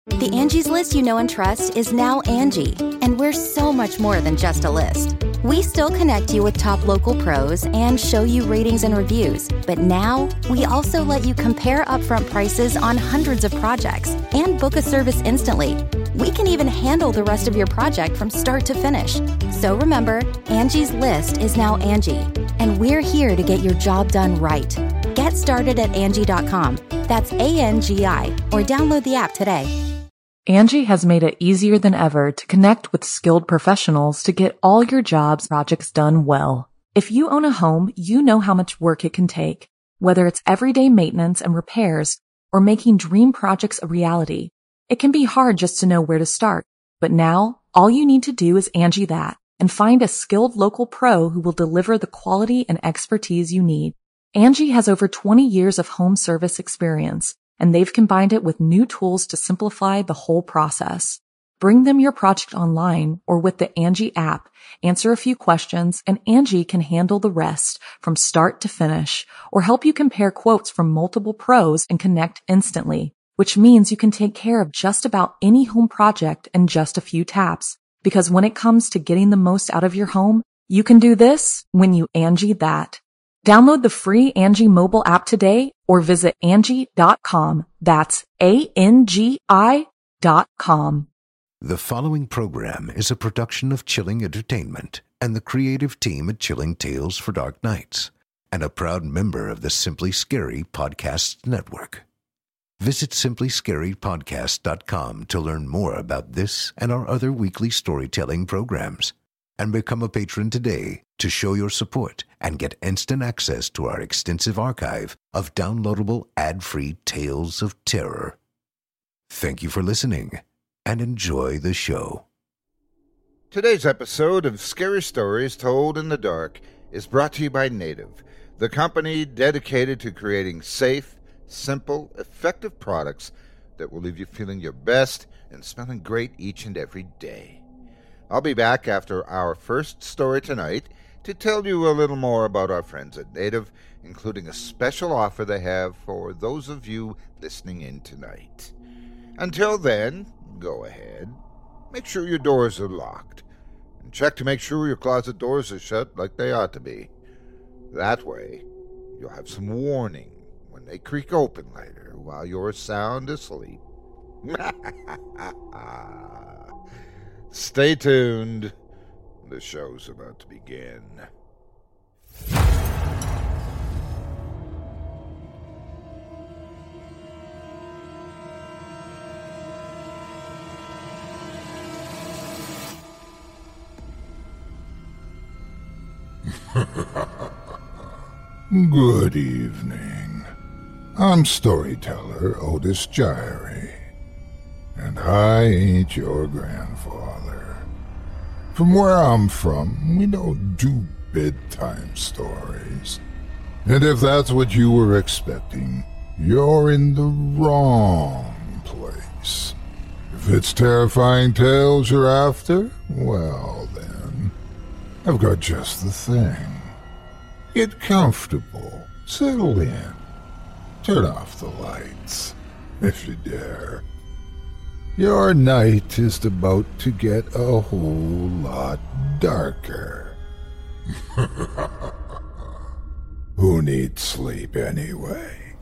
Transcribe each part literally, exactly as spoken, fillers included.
The Angie's List you know and trust is now Angie, and we're so much more than just a list. We still connect you with top local pros and show you ratings and reviews, but now we also let you compare upfront prices on hundreds of projects and book a service instantly. We can even handle the rest of your project from start to finish. So remember, Angie's List is now Angie, and we're here to get your job done right. Get started at Angie dot com. That's A N G I, or download the app today. Angie has made it easier than ever to connect with skilled professionals to get all your jobs projects done well. If you own a home, you know how much work it can take, whether it's everyday maintenance and repairs or making dream projects a reality. It can be hard just to know where to start, but now all you need to do is Angie that and find a skilled local pro who will deliver the quality and expertise you need. Angie has over twenty years of home service experience, and they've combined it with new tools to simplify the whole process. Bring them your project online or with the Angie app, answer a few questions, and Angie can handle the rest from start to finish, or help you compare quotes from multiple pros and connect instantly, which means you can take care of just about any home project in just a few taps. Because when it comes to getting the most out of your home, you can do this when you Angie that. Download the free Angie mobile app today or visit Angie dot com. That's A N G I dot com. The following program is a production of Chilling Entertainment and the creative team at Chilling Tales for Dark Nights, and a proud member of the Simply Scary Podcasts Network. Visit simply scary podcast dot com to learn more about this and our other weekly storytelling programs. And become a patron today to show your support and get instant access to our extensive archive of downloadable ad-free tales of terror. Thank you for listening and enjoy the show. Today's episode of Scary Stories Told in the Dark is brought to you by Native, the company dedicated to creating safe, simple, effective products that will leave you feeling your best and smelling great each and every day. I'll be back after our first story tonight to tell you a little more about our friends at Native, including a special offer they have for those of you listening in tonight. Until then, go ahead, make sure your doors are locked, and check to make sure your closet doors are shut like they ought to be. That way, you'll have some warning when they creak open later while you're sound asleep. Stay tuned. The show's about to begin. Good evening. I'm storyteller Otis Gyrie, and I ain't your grandfather. From where I'm from, we don't do bedtime stories. And if that's what you were expecting, you're in the wrong place. If it's terrifying tales you're after, well then, I've got just the thing. Get comfortable, settle in, turn off the lights, if you dare. Your night is about to get a whole lot darker. Who needs sleep anyway?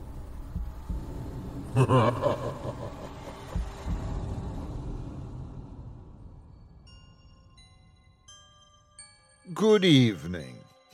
Good evening.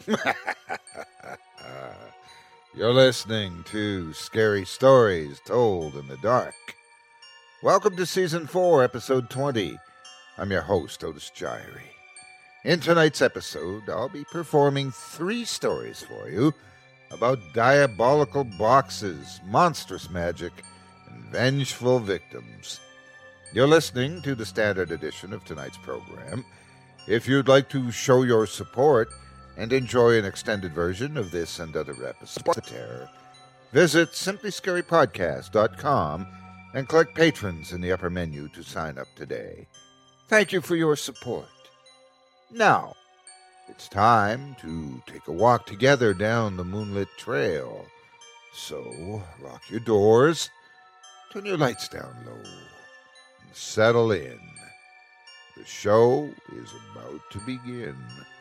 You're listening to Scary Stories Told in the Dark. Welcome to Season four, Episode twenty. I'm your host, Otis Gyrie. In tonight's episode, I'll be performing three stories for you about diabolical boxes, monstrous magic, and vengeful victims. You're listening to the standard edition of tonight's program. If you'd like to show your support and enjoy an extended version of this and other episodes of terror, visit simply scary podcast dot com and click Patrons in the upper menu to sign up today. Thank you for your support. Now, it's time to take a walk together down the moonlit trail. So, lock your doors, turn your lights down low, settle in. The show is about to begin.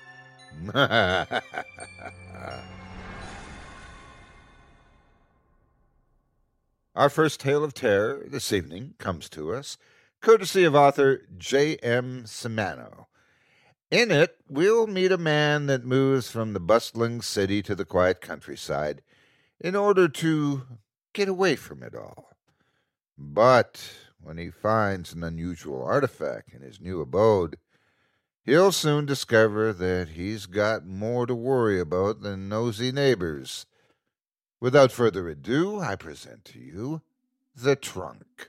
Our first tale of terror this evening comes to us courtesy of author J M Simano. In it, we'll meet a man that moves from the bustling city to the quiet countryside in order to get away from it all. But when he finds an unusual artifact in his new abode, he'll soon discover that he's got more to worry about than nosy neighbors. Without further ado, I present to you The Trunk.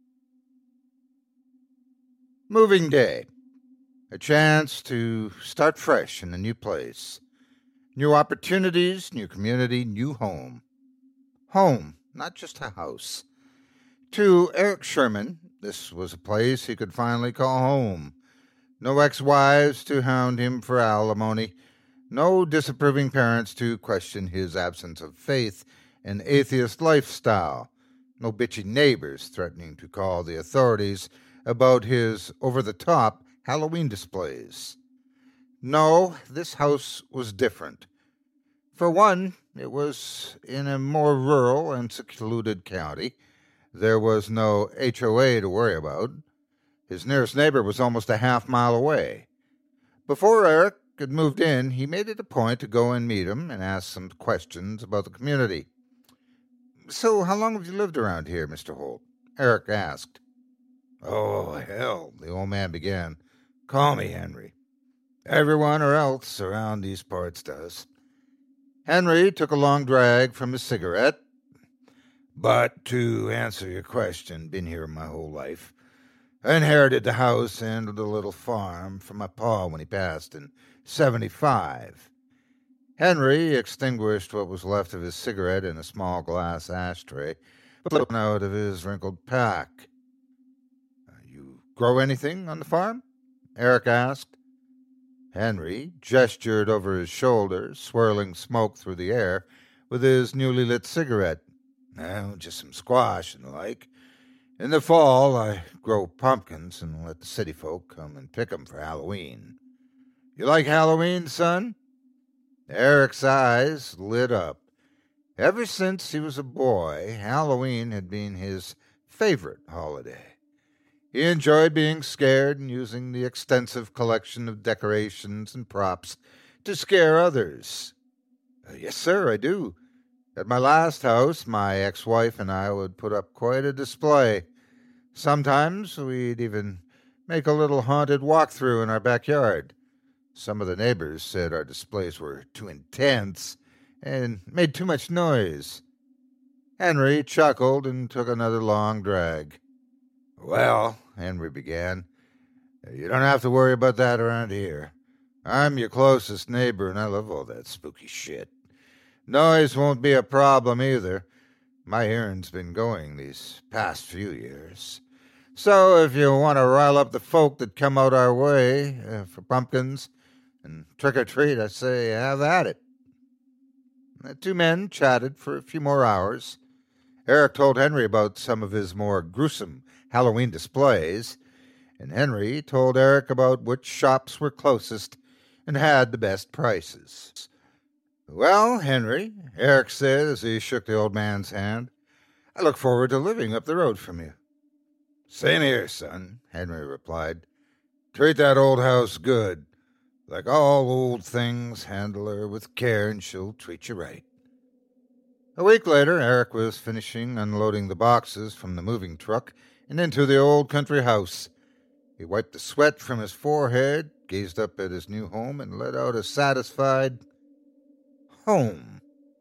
Moving day. A chance to start fresh in a new place. New opportunities, new community, new home. Home, not just a house. To Eric Sherman, this was a place he could finally call home. No ex-wives to hound him for alimony. No disapproving parents to question his absence of faith and atheist lifestyle. No bitchy neighbors threatening to call the authorities about his over-the-top Halloween displays. No, this house was different. For one, it was in a more rural and secluded county. There was no H O A to worry about. His nearest neighbor was almost a half mile away. Before Eric had moved in, he made it a point to go and meet him and ask some questions about the community. "So, how long have you lived around here, Mister Holt?" Eric asked. "Oh, hell," the old man began. "Call me Henry. Everyone or else around these parts does." Henry took a long drag from his cigarette. "But to answer your question, been here my whole life. I inherited the house and the little farm from my pa when he passed in seventy-five. Henry extinguished what was left of his cigarette in a small glass ashtray, but looked out of his wrinkled pack. "You grow anything on the farm?" Eric asked. Henry gestured over his shoulder, swirling smoke through the air with his newly lit cigarette. "Oh, just some squash and the like. In the fall, I grow pumpkins and let the city folk come and pick 'em for Halloween." "You like Halloween, son?" Eric's eyes lit up. Ever since he was a boy, Halloween had been his favorite holiday. He enjoyed being scared and using the extensive collection of decorations and props to scare others. Uh, yes, sir, I do. At my last house, my ex-wife and I would put up quite a display. Sometimes we'd even make a little haunted walkthrough in our backyard. Some of the neighbors said our displays were too intense and made too much noise. Henry chuckled and took another long drag. "Well," Henry began, "you don't have to worry about that around here. I'm your closest neighbor, and I love all that spooky shit. Noise won't be a problem either. My hearing's been going these past few years. So if you want to rile up the folk that come out our way uh, for pumpkins and trick-or-treat, I say have at it." The two men chatted for a few more hours. Eric told Henry about some of his more gruesome Halloween displays, and Henry told Eric about which shops were closest and had the best prices. "Well, Henry," Eric said as he shook the old man's hand, "I look forward to living up the road from you." "Same here, son," Henry replied. "Treat that old house good. Like all old things, handle her with care and she'll treat you right." A week later, Eric was finishing unloading the boxes from the moving truck and into the old country house. He wiped the sweat from his forehead, gazed up at his new home, and let out a satisfied home.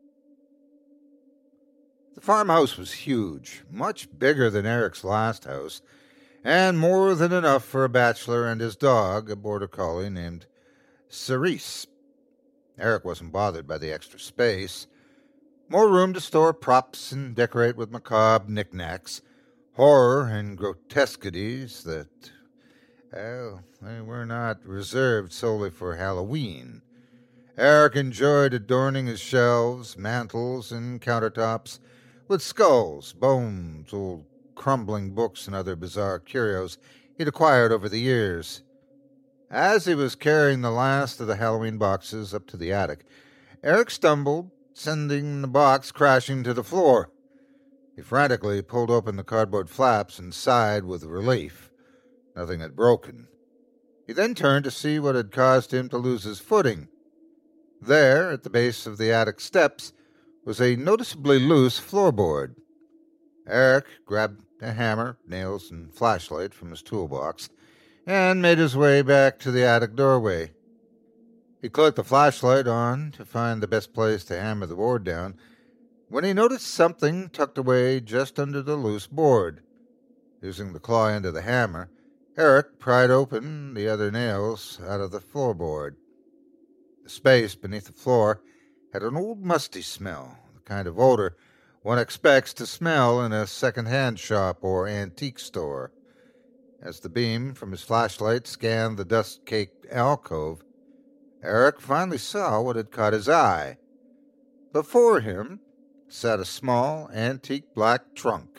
The farmhouse was huge, much bigger than Eric's last house, and more than enough for a bachelor and his dog, a border collie named Cerise. Eric wasn't bothered by the extra space. More room to store props and decorate with macabre knickknacks, horror and grotesquities that, well, they were not reserved solely for Halloween. Eric enjoyed adorning his shelves, mantels, and countertops with skulls, bones, old crumbling books and other bizarre curios he'd acquired over the years. As he was carrying the last of the Halloween boxes up to the attic, Eric stumbled, sending the box crashing to the floor. He frantically pulled open the cardboard flaps and sighed with relief. Nothing had broken. He then turned to see what had caused him to lose his footing. There, at the base of the attic steps, was a noticeably loose floorboard. Eric grabbed a hammer, nails, and flashlight from his toolbox and made his way back to the attic doorway. He clicked the flashlight on to find the best place to hammer the board down when he noticed something tucked away just under the loose board. Using the claw end of the hammer, Eric pried open the other nails out of the floorboard. The space beneath the floor had an old musty smell, the kind of odor one expects to smell in a second-hand shop or antique store. As the beam from his flashlight scanned the dust-caked alcove, Eric finally saw what had caught his eye. Before him sat a small, antique black trunk.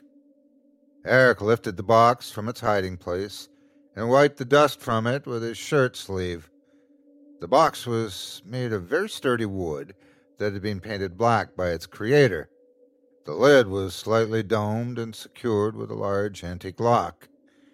Eric lifted the box from its hiding place and wiped the dust from it with his shirt sleeve. The box was made of very sturdy wood that had been painted black by its creator. The lid was slightly domed and secured with a large antique lock.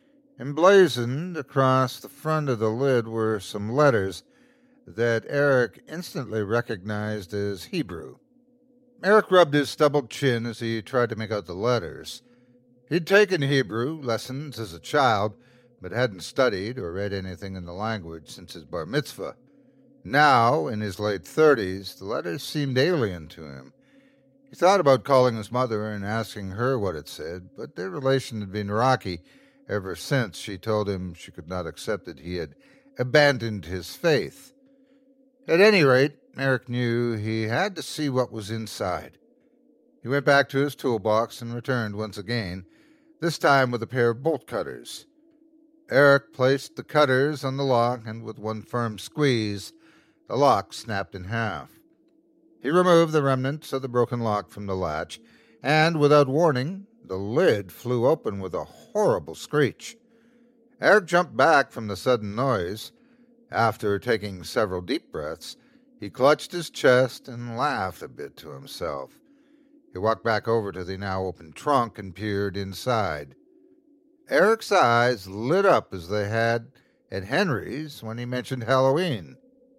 Emblazoned across the front of the lid were some letters that Eric instantly recognized as Hebrew. Eric rubbed his stubbled chin as he tried to make out the letters. He'd taken Hebrew lessons as a child, but hadn't studied or read anything in the language since his bar mitzvah. Now, in his late thirties, the letters seemed alien to him. He thought about calling his mother and asking her what it said, but their relation had been rocky ever since she told him she could not accept that he had abandoned his faith. At any rate, Eric knew he had to see what was inside. He went back to his toolbox and returned once again, this time with a pair of bolt cutters. Eric placed the cutters on the lock, and with one firm squeeze, the lock snapped in half. He removed the remnants of the broken lock from the latch, and, without warning, the lid flew open with a horrible screech. Eric jumped back from the sudden noise. After taking several deep breaths, he clutched his chest and laughed a bit to himself. He walked back over to the now open trunk and peered inside. Eric's eyes lit up as they had at Henry's when he mentioned Halloween.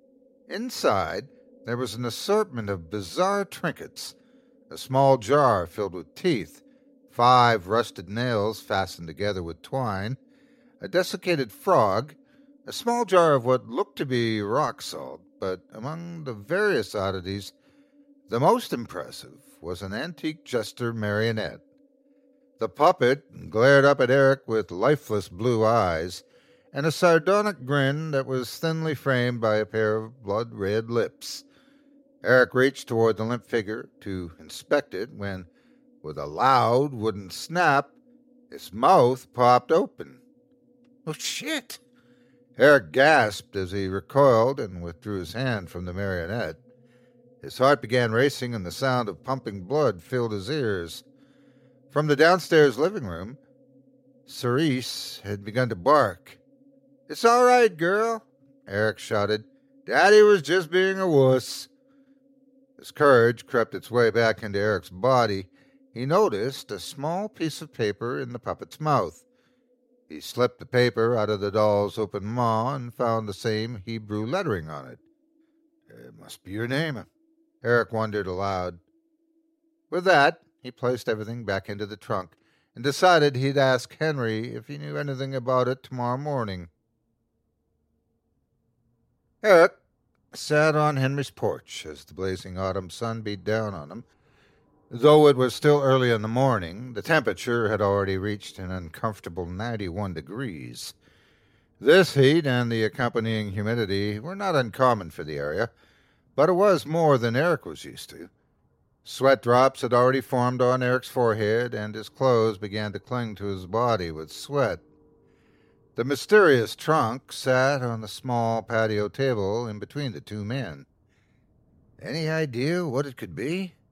Inside, there was an assortment of bizarre trinkets, a small jar filled with teeth, five rusted nails fastened together with twine, a desiccated frog, a small jar of what looked to be rock salt, but among the various oddities, the most impressive was an antique jester marionette. The puppet glared up at Eric with lifeless blue eyes and a sardonic grin that was thinly framed by a pair of blood-red lips. Eric reached toward the limp figure to inspect it when, with a loud wooden snap, its mouth popped open. "Oh, shit!" Eric gasped as he recoiled and withdrew his hand from the marionette. His heart began racing and the sound of pumping blood filled his ears. From the downstairs living room, Cerise had begun to bark. "It's all right, girl," Eric shouted. "Daddy was just being a wuss." As courage crept its way back into Eric's body, he noticed a small piece of paper in the puppet's mouth. He slipped the paper out of the doll's open maw and found the same Hebrew lettering on it. "It must be your name," Eric wondered aloud. With that, he placed everything back into the trunk and decided he'd ask Henry if he knew anything about it tomorrow morning. Eric sat on Henry's porch as the blazing autumn sun beat down on him. Though it was still early in the morning, the temperature had already reached an uncomfortable ninety-one degrees. This heat and the accompanying humidity were not uncommon for the area, but it was more than Eric was used to. Sweat drops had already formed on Eric's forehead, and his clothes began to cling to his body with sweat. The mysterious trunk sat on the small patio table in between the two men. Any idea what it could be?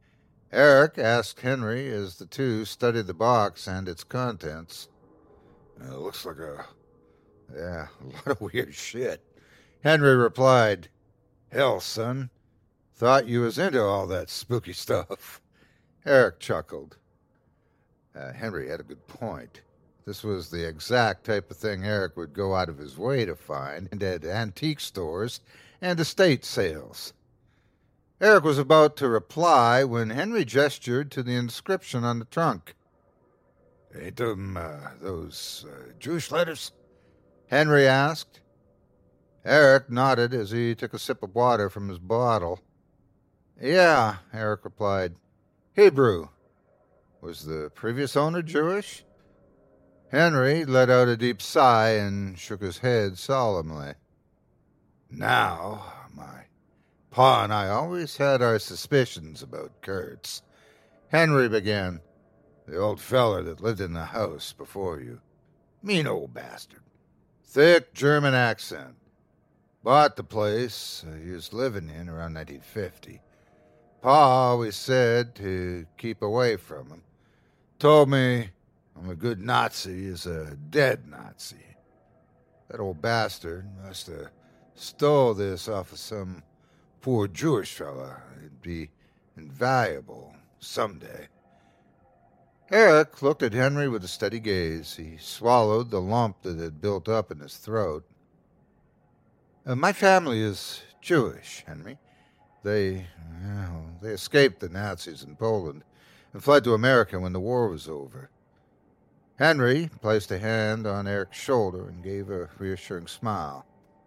Eric asked Henry as the two studied the box and its contents. It looks like a... yeah, a lot of weird shit. Henry replied, Hell, son. Thought you was into all that spooky stuff. Eric chuckled. Uh, Henry had a good point. This was the exact type of thing Eric would go out of his way to find at antique stores and estate sales. Eric was about to reply when Henry gestured to the inscription on the trunk. Ain't them uh, those uh, Jewish letters? Henry asked. Eric nodded as he took a sip of water from his bottle. Yeah, Eric replied. Hebrew. Was the previous owner Jewish? Henry let out a deep sigh and shook his head solemnly. Now, my pa and I always had our suspicions about Kurtz. Henry began. The old feller that lived in the house before you. Mean old bastard. Thick German accent. Bought the place uh, he was living in around nineteen fifty. Pa always said to keep away from him. Told me I'm a good Nazi is a dead Nazi. That old bastard must have stole this off of some poor Jewish fella. It'd be invaluable someday. Eric looked at Henry with a steady gaze. He swallowed the lump that had built up in his throat. Uh, my family is Jewish, Henry. They, well, they escaped the Nazis in Poland and fled to America when the war was over. Henry placed a hand on Eric's shoulder and gave a reassuring smile.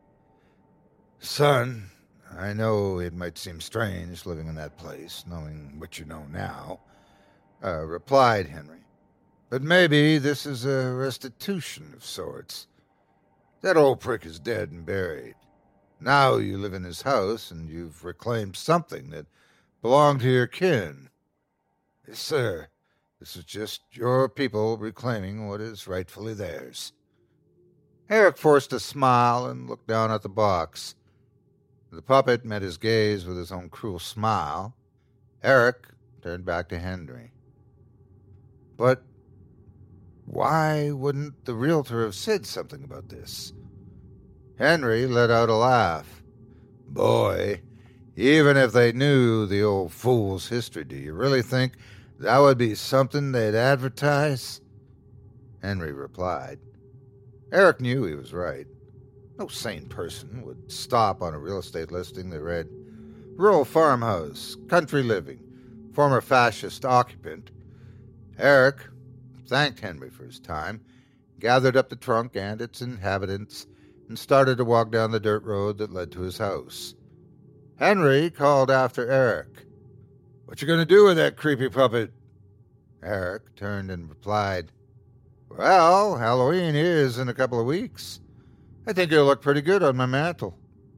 Son, I know it might seem strange living in that place, knowing what you know now, uh, replied Henry. But maybe this is a restitution of sorts. That old prick is dead and buried. Now you live in his house, and you've reclaimed something that belonged to your kin. Yes, sir. This is just your people reclaiming what is rightfully theirs. Eric forced a smile and looked down at the box. The puppet met his gaze with his own cruel smile. Eric turned back to Henry. But why wouldn't the realtor have said something about this? Henry let out a laugh. Boy, even if they knew the old fool's history, do you really think that would be something they'd advertise? Henry replied. Eric knew he was right. No sane person would stop on a real estate listing that read, Rural farmhouse, country living, former fascist occupant. Eric thanked Henry for his time, gathered up the trunk and its inhabitants, and started to walk down the dirt road that led to his house. Henry called after Eric. What you going to do with that creepy puppet? Eric turned and replied, Well, Halloween is in a couple of weeks. I think it'll look pretty good on my mantle.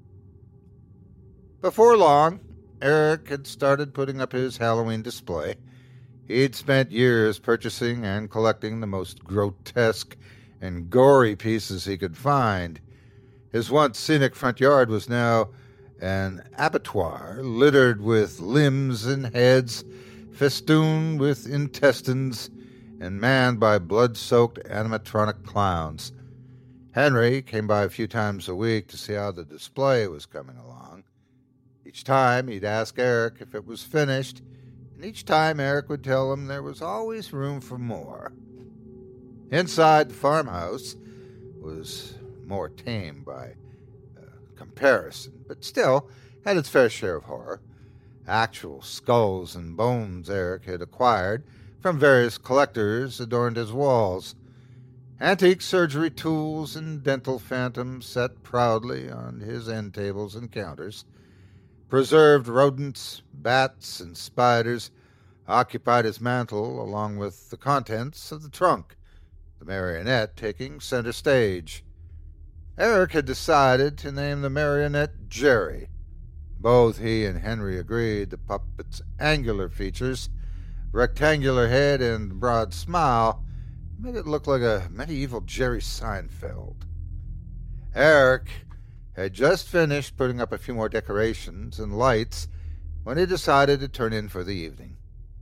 Before long, Eric had started putting up his Halloween display. He'd spent years purchasing and collecting the most grotesque and gory pieces he could find. His once scenic front yard was now an abattoir littered with limbs and heads, festooned with intestines, and manned by blood-soaked animatronic clowns. Henry came by a few times a week to see how the display was coming along. Each time he'd ask Eric if it was finished, and each time Eric would tell him there was always room for more. Inside the farmhouse was more tame by uh, comparison, but still had its fair share of horror. Actual skulls and bones Eric had acquired from various collectors adorned his walls. Antique surgery tools and dental phantoms sat proudly on his end tables and counters. Preserved rodents, bats, and spiders occupied his mantel along with the contents of the trunk, the marionette taking center stage. Eric had decided to name the marionette Jerry. Both he and Henry agreed the puppet's angular features, rectangular head, and broad smile made it look like a medieval Jerry Seinfeld. Eric had just finished putting up a few more decorations and lights when he decided to turn in for the evening.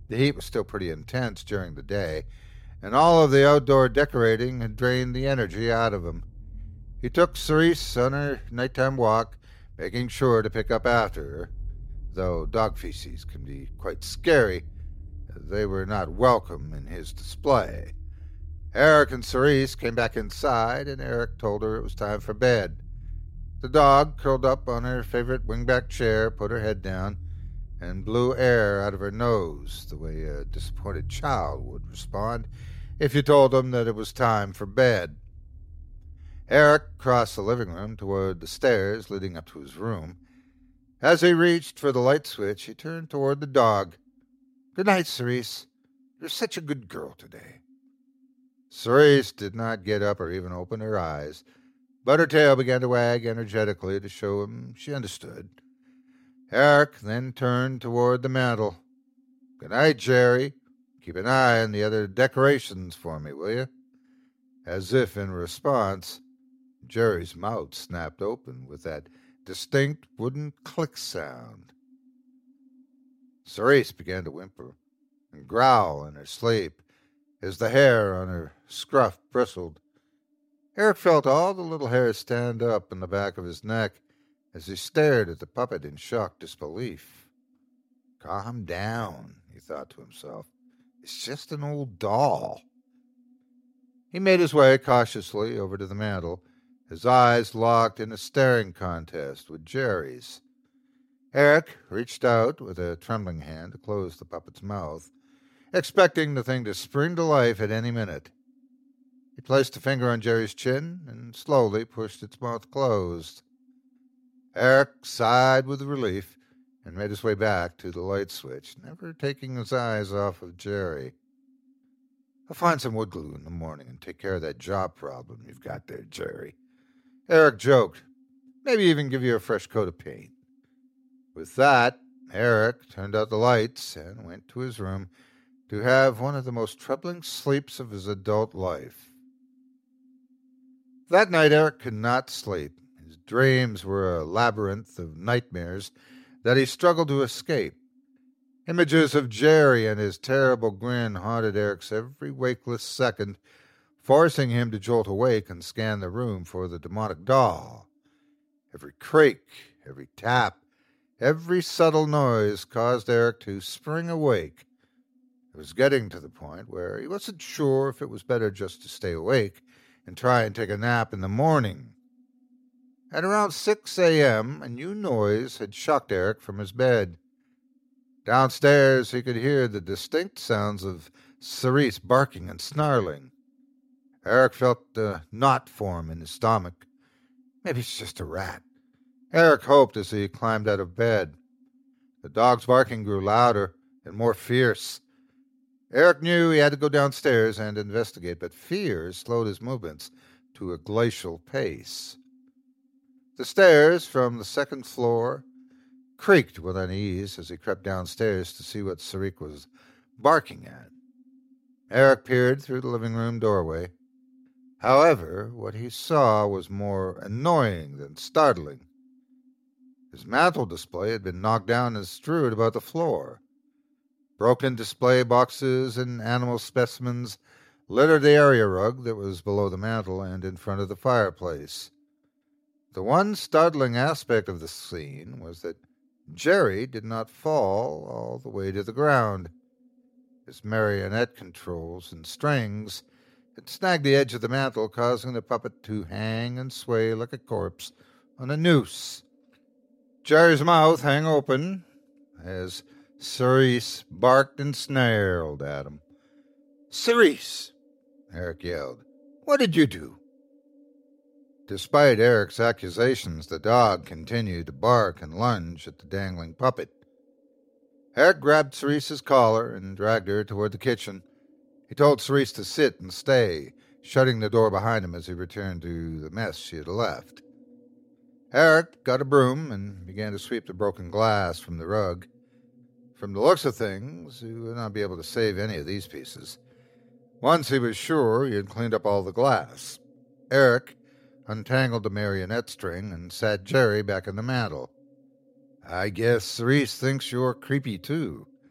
The heat was still pretty intense during the day, and all of the outdoor decorating had drained the energy out of him. He took Cerise on her nighttime walk, making sure to pick up after her, though dog feces can be quite scary. They were not welcome in his display. Eric and Cerise came back inside, and Eric told her it was time for bed. The dog curled up on her favorite wingback chair, put her head down, and blew air out of her nose, the way a disappointed child would respond if you told him that it was time for bed. Eric crossed the living room toward the stairs leading up to his room. As he reached for the light switch, he turned toward the dog. "Good night, Cerise. You're such a good girl today." Cerise did not get up or even open her eyes, but her tail began to wag energetically to show him she understood. Eric then turned toward the mantel. "Good night, Jerry. Keep an eye on the other decorations for me, will you?" As if in response, Jerry's mouth snapped open with that distinct wooden click sound. Cerise began to whimper and growl in her sleep as the hair on her scruff bristled. Eric felt all the little hairs stand up in the back of his neck as he stared at the puppet in shocked disbelief. "Calm down," he thought to himself. "It's just an old doll." He made his way cautiously over to the mantel, his eyes locked in a staring contest with Jerry's. Eric reached out with a trembling hand to close the puppet's mouth, expecting the thing to spring to life at any minute. He placed a finger on Jerry's chin and slowly pushed its mouth closed. Eric sighed with relief and made his way back to the light switch, never taking his eyes off of Jerry. "I'll find some wood glue in the morning and take care of that job problem you've got there, Jerry," Eric joked. "Maybe even give you a fresh coat of paint." With that, Eric turned out the lights and went to his room to have one of the most troubling sleeps of his adult life. That night Eric could not sleep. His dreams were a labyrinth of nightmares that he struggled to escape. Images of Jerry and his terrible grin haunted Eric's every wakeless second, forcing him to jolt awake and scan the room for the demonic doll. Every creak, every tap, every subtle noise caused Eric to spring awake. It was getting to the point where he wasn't sure if it was better just to stay awake and try and take a nap in the morning. At around six a.m., a new noise had shocked Eric from his bed. Downstairs, he could hear the distinct sounds of Cerise barking and snarling. Eric felt a knot form in his stomach. Maybe it's just a rat, Eric hoped as he climbed out of bed. The dog's barking grew louder and more fierce. Eric knew he had to go downstairs and investigate, but fear slowed his movements to a glacial pace. The stairs from the second floor creaked with unease as he crept downstairs to see what Cerise was barking at. Eric peered through the living room doorway. However, what he saw was more annoying than startling. His mantel display had been knocked down and strewed about the floor. Broken display boxes and animal specimens littered the area rug that was below the mantel and in front of the fireplace. The one startling aspect of the scene was that Jerry did not fall all the way to the ground. His marionette controls and strings had snagged the edge of the mantel, causing the puppet to hang and sway like a corpse on a noose. Jerry's mouth hung open as Cerise barked and snarled at him. "Cerise!" Eric yelled. "What did you do?" Despite Eric's accusations, the dog continued to bark and lunge at the dangling puppet. Eric grabbed Cerise's collar and dragged her toward the kitchen. He told Cerise to sit and stay, shutting the door behind him as he returned to the mess she had left. Eric got a broom and began to sweep the broken glass from the rug. From the looks of things, he would not be able to save any of these pieces. Once he was sure he had cleaned up all the glass. Eric untangled the marionette string and sat Jerry back in the mantel. "I guess Cerise thinks you're creepy, too."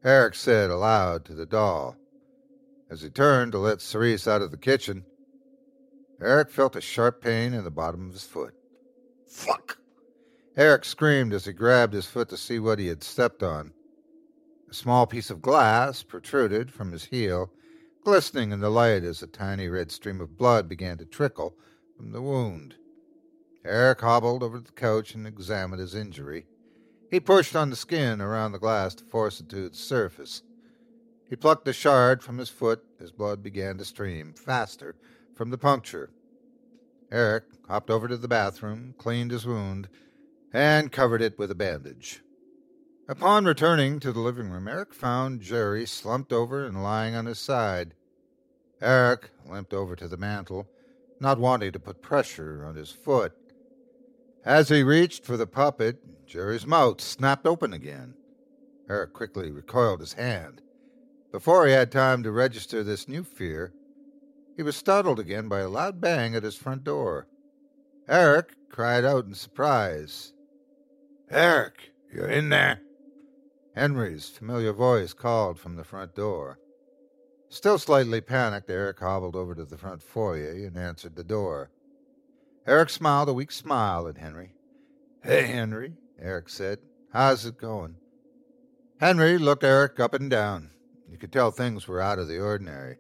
Eric said aloud to the doll. As he turned to let Cerise out of the kitchen, Eric felt a sharp pain in the bottom of his foot. Fuck! Eric screamed as he grabbed his foot to see what he had stepped on. A small piece of glass protruded from his heel, glistening in the light as a tiny red stream of blood began to trickle from the wound. Eric hobbled over to the couch and examined his injury. He pushed on the skin around the glass to force it to its surface. He plucked a shard from his foot as blood began to stream faster from the puncture. Eric hopped over to the bathroom, cleaned his wound, and covered it with a bandage. Upon returning to the living room, Eric found Jerry slumped over and lying on his side. Eric limped over to the mantel, not wanting to put pressure on his foot. As he reached for the puppet, Jerry's mouth snapped open again. Eric quickly recoiled his hand. Before he had time to register this new fear, he was startled again by a loud bang at his front door. Eric cried out in surprise. "Eric, you in there?" Henry's familiar voice called from the front door. Still slightly panicked, Eric hobbled over to the front foyer and answered the door. Eric smiled a weak smile at Henry. "Hey, Henry," Eric said. "How's it going?" Henry looked Eric up and down. You could tell things were out of the ordinary.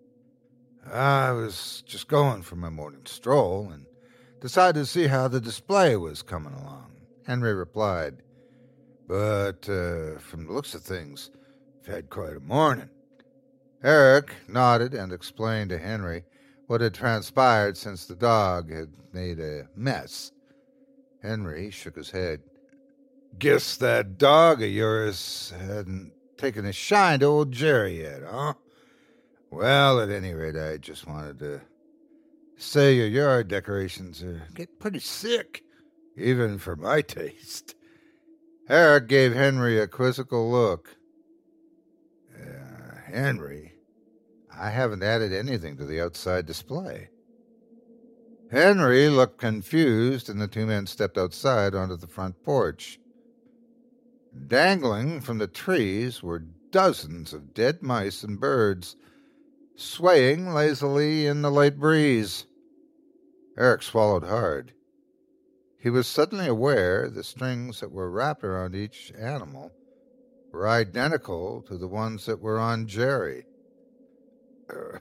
"I was just going for my morning stroll and decided to see how the display was coming along," Henry replied. "But uh, from the looks of things, I've had quite a morning." Eric nodded and explained to Henry what had transpired since the dog had made a mess. Henry shook his head. "Guess that dog of yours hadn't taken a shine to old Jerry yet, huh? Well, at any rate, I just wanted to say your yard decorations are getting pretty sick, even for my taste." Eric gave Henry a quizzical look. Uh, Henry, I haven't added anything to the outside display." Henry looked confused, and the two men stepped outside onto the front porch. Dangling from the trees were dozens of dead mice and birds, swaying lazily in the light breeze. Eric swallowed hard. He was suddenly aware the strings that were wrapped around each animal were identical to the ones that were on Jerry. Uh,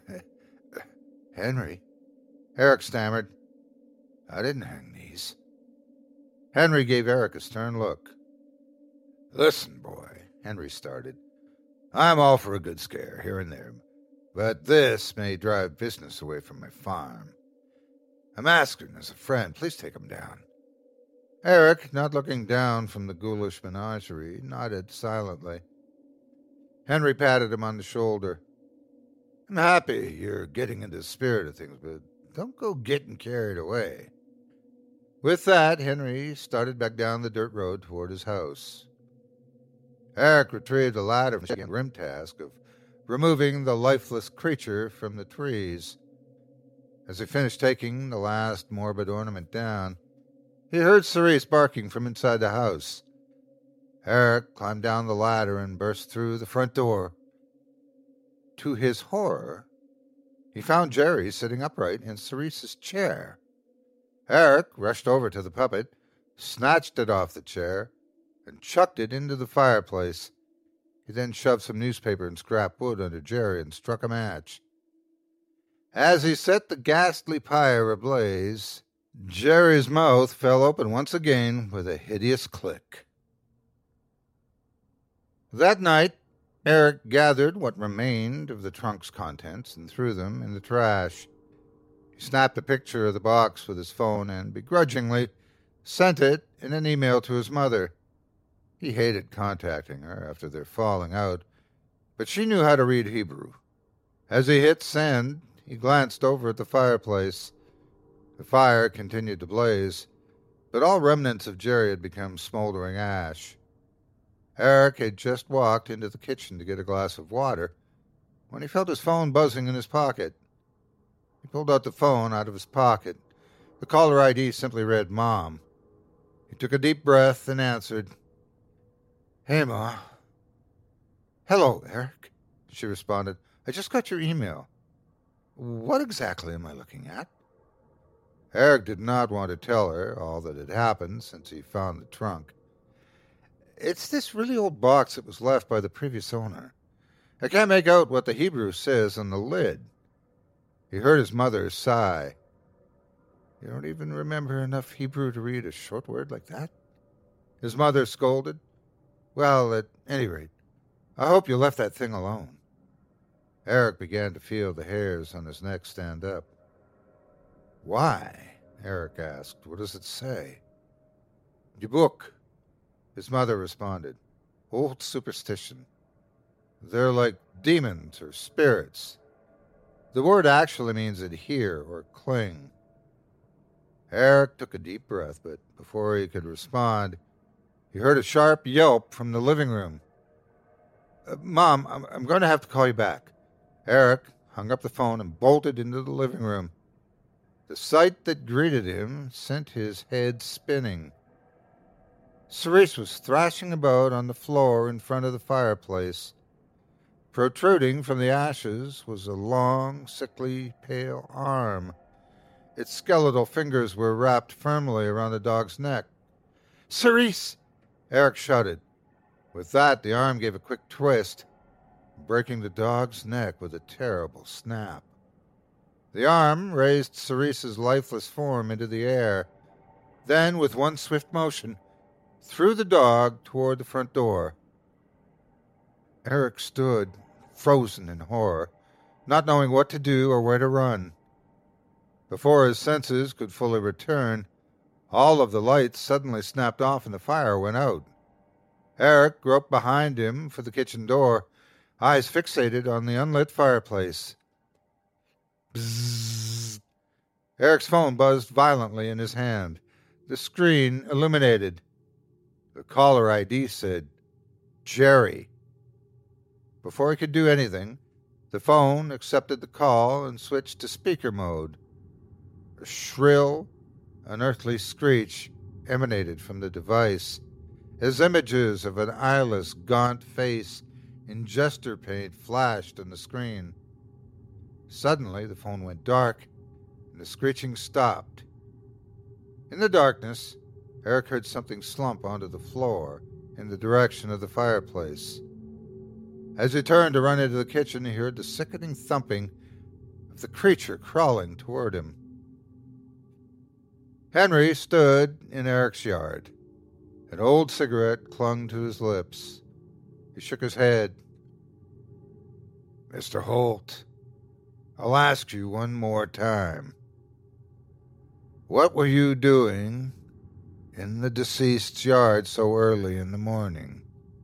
Henry, Eric stammered. "I didn't hang these." Henry gave Eric a stern look. "Listen, boy," Henry started. "I'm all for a good scare here and there, but this may drive business away from my farm. I'm asking as a friend, please take him down." Eric, not looking down from the ghoulish menagerie, nodded silently. Henry patted him on the shoulder. "I'm happy you're getting into the spirit of things, but don't go getting carried away." With that, Henry started back down the dirt road toward his house. Eric retrieved a ladder from the grim task of removing the lifeless creature from the trees. As he finished taking the last morbid ornament down, he heard Cerise barking from inside the house. Eric climbed down the ladder and burst through the front door. To his horror, he found Jerry sitting upright in Cerise's chair. Eric rushed over to the puppet, snatched it off the chair, and chucked it into the fireplace. He then shoved some newspaper and scrap wood under Jerry and struck a match. As he set the ghastly pyre ablaze, Jerry's mouth fell open once again with a hideous click. That night, Eric gathered what remained of the trunk's contents and threw them in the trash. He snapped a picture of the box with his phone and begrudgingly sent it in an email to his mother. He hated contacting her after their falling out, but she knew how to read Hebrew. As he hit send, he glanced over at the fireplace. The fire continued to blaze, but all remnants of Jerry had become smoldering ash. Eric had just walked into the kitchen to get a glass of water when he felt his phone buzzing in his pocket. He pulled out the phone out of his pocket. The caller I D simply read Mom. He took a deep breath and answered. "Hey, Ma." Hello, Eric, she responded. I just got your email. What exactly am I looking at? Eric did not want to tell her all that had happened since he found the trunk. It's this really old box that was left by the previous owner. I can't make out what the Hebrew says on the lid. He heard his mother sigh. You don't even remember enough Hebrew to read a short word like that? His mother scolded. Well, at any rate, I hope you left that thing alone. Eric began to feel the hairs on his neck stand up. Why? Eric asked. What does it say? Your book, his mother responded. Old superstition. They're like demons or spirits. The word actually means adhere or cling. Eric took a deep breath, but before he could respond, he heard a sharp yelp from the living room. Uh, Mom, I'm, I'm going to have to call you back. Eric hung up the phone and bolted into the living room. The sight that greeted him sent his head spinning. Cerise was thrashing about on the floor in front of the fireplace. Protruding from the ashes was a long, sickly, pale arm. Its skeletal fingers were wrapped firmly around the dog's neck. Cerise! Eric shouted. With that, the arm gave a quick twist, breaking the dog's neck with a terrible snap. The arm raised Cerise's lifeless form into the air, then, with one swift motion, threw the dog toward the front door. Eric stood, frozen in horror, not knowing what to do or where to run. Before his senses could fully return, all of the lights suddenly snapped off and the fire went out. Eric groped behind him for the kitchen door, eyes fixated on the unlit fireplace. Bzzz. Eric's phone buzzed violently in his hand. The screen illuminated. The caller I D said, Jerry. Before he could do anything, the phone accepted the call and switched to speaker mode. A shrill, unearthly screech emanated from the device as images of an eyeless, gaunt face in jester paint flashed on the screen. Suddenly, the phone went dark, and the screeching stopped. In the darkness, Eric heard something slump onto the floor in the direction of the fireplace. As he turned to run into the kitchen, he heard the sickening thumping of the creature crawling toward him. Henry stood in Eric's yard. An old cigarette clung to his lips. He shook his head. Mister Holt, I'll ask you one more time. What were you doing in the deceased's yard so early in the morning?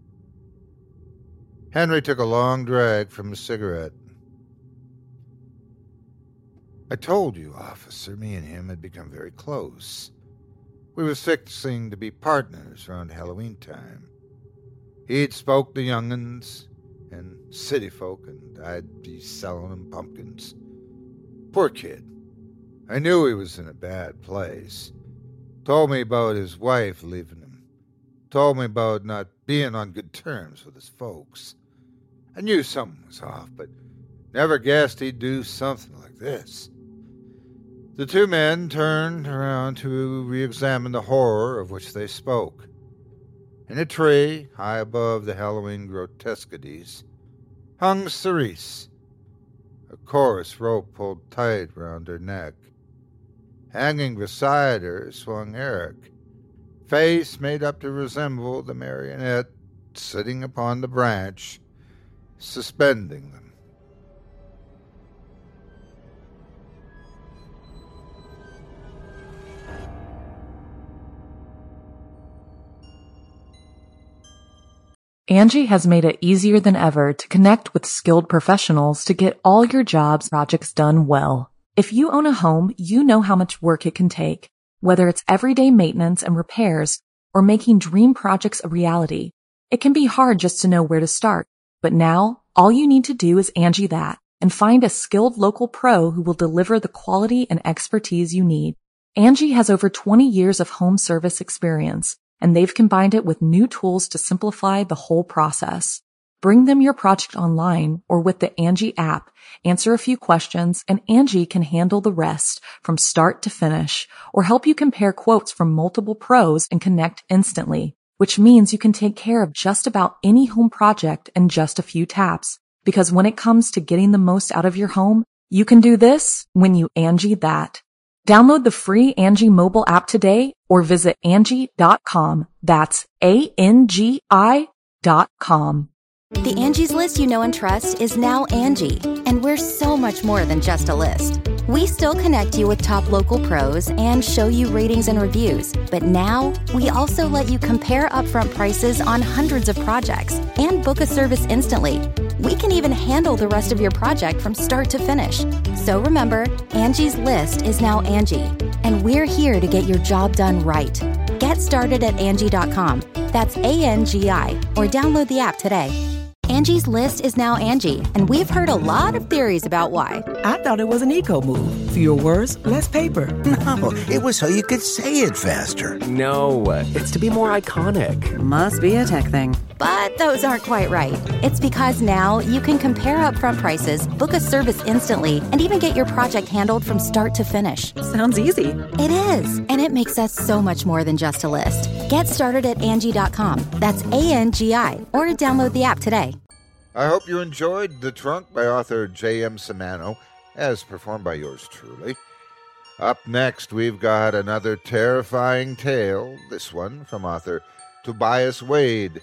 Henry took a long drag from his cigarette. I told you, officer, me and him had become very close. We was fixing to be partners around Halloween time. He'd spoke to young'uns and city folk, and I'd be selling him pumpkins. Poor kid. I knew he was in a bad place. Told me about his wife leaving him. Told me about not being on good terms with his folks. I knew something was off, but never guessed he'd do something like this. The two men turned around to re-examine the horror of which they spoke. In a tree, high above the Halloween grotesquities, hung Cerise. A chorus rope pulled tight round her neck. Hanging beside her swung Eric, face made up to resemble the marionette sitting upon the branch, suspending them. Angie has made it easier than ever to connect with skilled professionals to get all your jobs projects done well. If you own a home, you know how much work it can take, whether it's everyday maintenance and repairs or making dream projects a reality. It can be hard just to know where to start, but now all you need to do is Angie that and find a skilled local pro who will deliver the quality and expertise you need. Angie has over twenty years of home service experience, and they've combined it with new tools to simplify the whole process. Bring them your project online or with the Angie app, answer a few questions, and Angie can handle the rest from start to finish or help you compare quotes from multiple pros and connect instantly, which means you can take care of just about any home project in just a few taps. Because when it comes to getting the most out of your home, you can do this when you Angie that. Download the free Angie mobile app today or visit Angie dot com. That's A N G I dot com. The Angie's List you know and trust is now Angie, and we're so much more than just a list. We still connect you with top local pros and show you ratings and reviews, but now we also let you compare upfront prices on hundreds of projects and book a service instantly. We can even handle the rest of your project from start to finish. So remember, Angie's List is now Angie, and we're here to get your job done right. Get started at Angie dot com. That's A N G I, or download the app today. Angie's List is now Angie, and we've heard a lot of theories about why. I thought it was an eco move. Fewer words, less paper. No, it was so you could say it faster. No, it's to be more iconic. Must be a tech thing. But those aren't quite right. It's because now you can compare upfront prices, book a service instantly, and even get your project handled from start to finish. Sounds easy. It is, and it makes us so much more than just a list. Get started at Angie dot com. That's A N G I, or download the app today. I hope you enjoyed The Trunk by author J M Simano, as performed by yours truly. Up next, we've got another terrifying tale, this one from author Tobias Wade.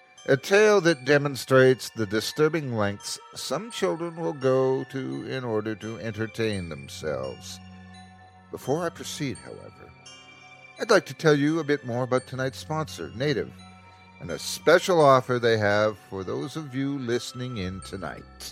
A tale that demonstrates the disturbing lengths some children will go to in order to entertain themselves. Before I proceed, however, I'd like to tell you a bit more about tonight's sponsor, Native, and a special offer they have for those of you listening in tonight.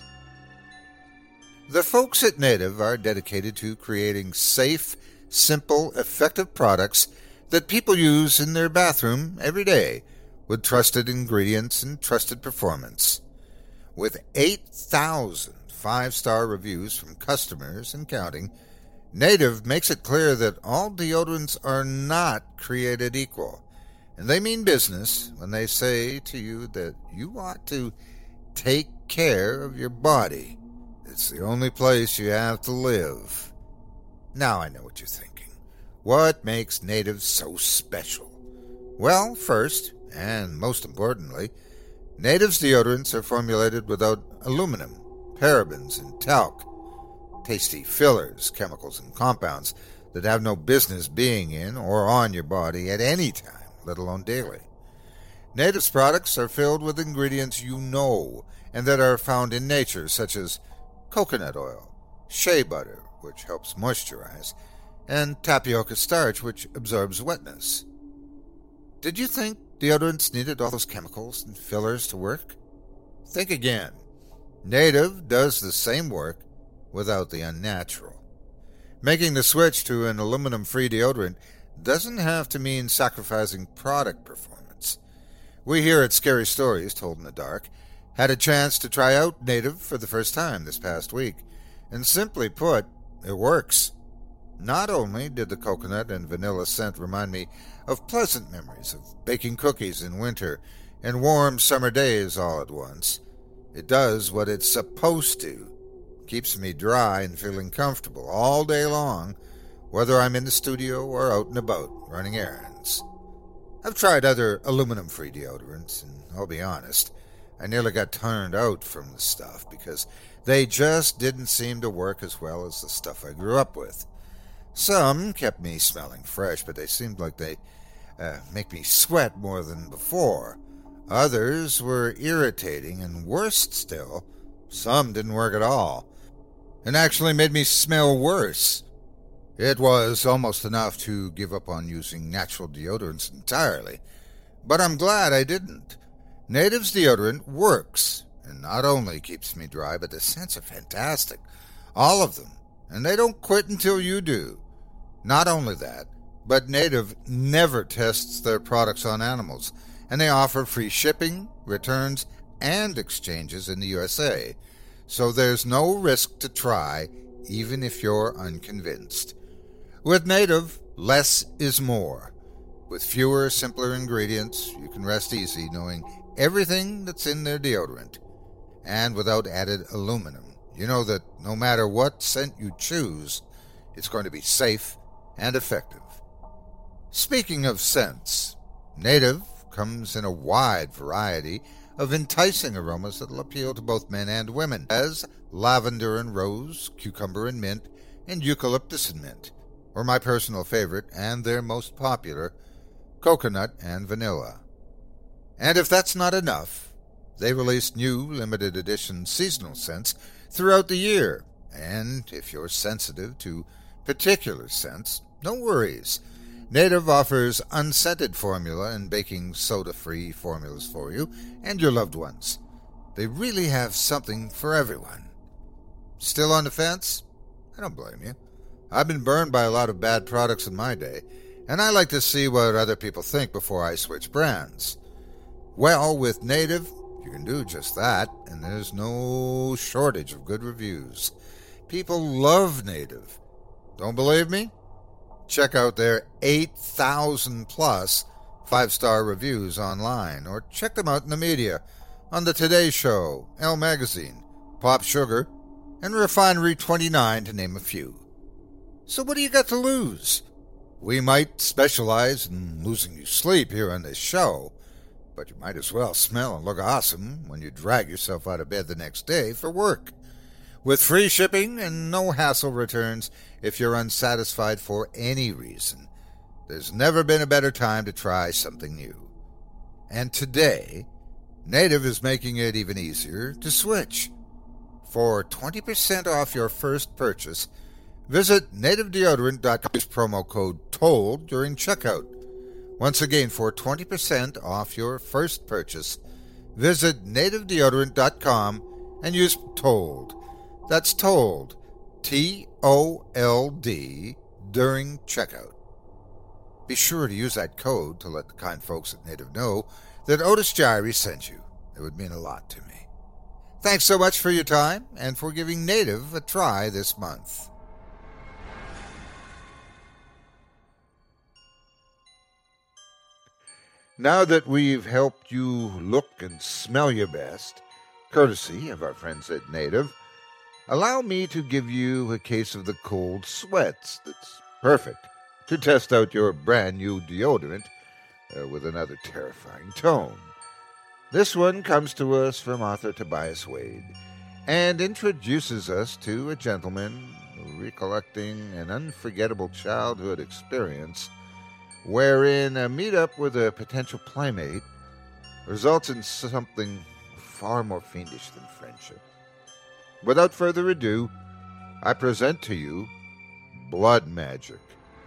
The folks at Native are dedicated to creating safe, simple, effective products that people use in their bathroom every day with trusted ingredients and trusted performance. With eight thousand five-star reviews from customers and counting, Native makes it clear that all deodorants are not created equal. And they mean business when they say to you that you ought to take care of your body. It's the only place you have to live. Now I know what you're thinking. What makes Native so special? Well, first, and most importantly, Native's deodorants are formulated without aluminum, parabens, and talc, tasty fillers, chemicals, and compounds that have no business being in or on your body at any time, let alone daily. Native's products are filled with ingredients you know and that are found in nature, such as coconut oil, shea butter, which helps moisturize, and tapioca starch, which absorbs wetness. Did you think deodorants needed all those chemicals and fillers to work? Think again. Native does the same work without the unnatural. Making the switch to an aluminum-free deodorant doesn't have to mean sacrificing product performance. We here at Scary Stories Told in the Dark had a chance to try out Native for the first time this past week, and simply put, it works. Not only did the coconut and vanilla scent remind me of pleasant memories of baking cookies in winter and warm summer days all at once, it does what it's supposed to. Keeps me dry and feeling comfortable all day long, whether I'm in the studio or out and about running errands. I've tried other aluminum-free deodorants, and I'll be honest, I nearly got turned out from the stuff because they just didn't seem to work as well as the stuff I grew up with. Some kept me smelling fresh, but they seemed like they uh, make me sweat more than before. Others were irritating, and worse still, some didn't work at all, and actually made me smell worse. It was almost enough to give up on using natural deodorants entirely, but I'm glad I didn't. Native's deodorant works, and not only keeps me dry, but the scents are fantastic. All of them, and they don't quit until you do. Not only that, but Native never tests their products on animals, and they offer free shipping, returns, and exchanges in the U S A, so there's no risk to try, even if you're unconvinced. With Native, less is more. With fewer, simpler ingredients, you can rest easy knowing everything that's in their deodorant, and without added aluminum. You know that no matter what scent you choose, it's going to be safe and effective. Speaking of scents, Native comes in a wide variety of enticing aromas that will appeal to both men and women, as lavender and rose, cucumber and mint, and eucalyptus and mint, or my personal favorite and their most popular, coconut and vanilla. And if that's not enough, they release new limited edition seasonal scents throughout the year, and if you're sensitive to particular scents, no worries. Native offers unscented formula and baking soda-free formulas for you and your loved ones. They really have something for everyone. Still on the fence? I don't blame you. I've been burned by a lot of bad products in my day, and I like to see what other people think before I switch brands. Well, with Native, you can do just that, and there's no shortage of good reviews. People love Native. Don't believe me? Check out their eight thousand plus five-star reviews online, or check them out in the media on The Today Show, Elle Magazine, Pop Sugar, and Refinery twenty-nine, to name a few. So what do you got to lose? We might specialize in losing you sleep here on this show, but you might as well smell and look awesome when you drag yourself out of bed the next day for work. With free shipping and no hassle returns if you're unsatisfied for any reason, there's never been a better time to try something new. And today, Native is making it even easier to switch. For twenty percent off your first purchase, visit native deodorant dot com. Use promo code TOLD during checkout. Once again, for twenty percent off your first purchase, visit native deodorant dot com and use TOLD. That's TOLD, T O L D, during checkout. Be sure to use that code to let the kind folks at Native know that Otis Jiry sent you. It would mean a lot to me. Thanks so much for your time and for giving Native a try this month. Now that we've helped you look and smell your best, courtesy of our friends at Native, allow me to give you a case of the cold sweats that's perfect to test out your brand new deodorant uh, with another terrifying tone. This one comes to us from author Tobias Wade and introduces us to a gentleman recollecting an unforgettable childhood experience wherein a meet-up with a potential playmate results in something far more fiendish than friendship. Without further ado, I present to you Blood Magic.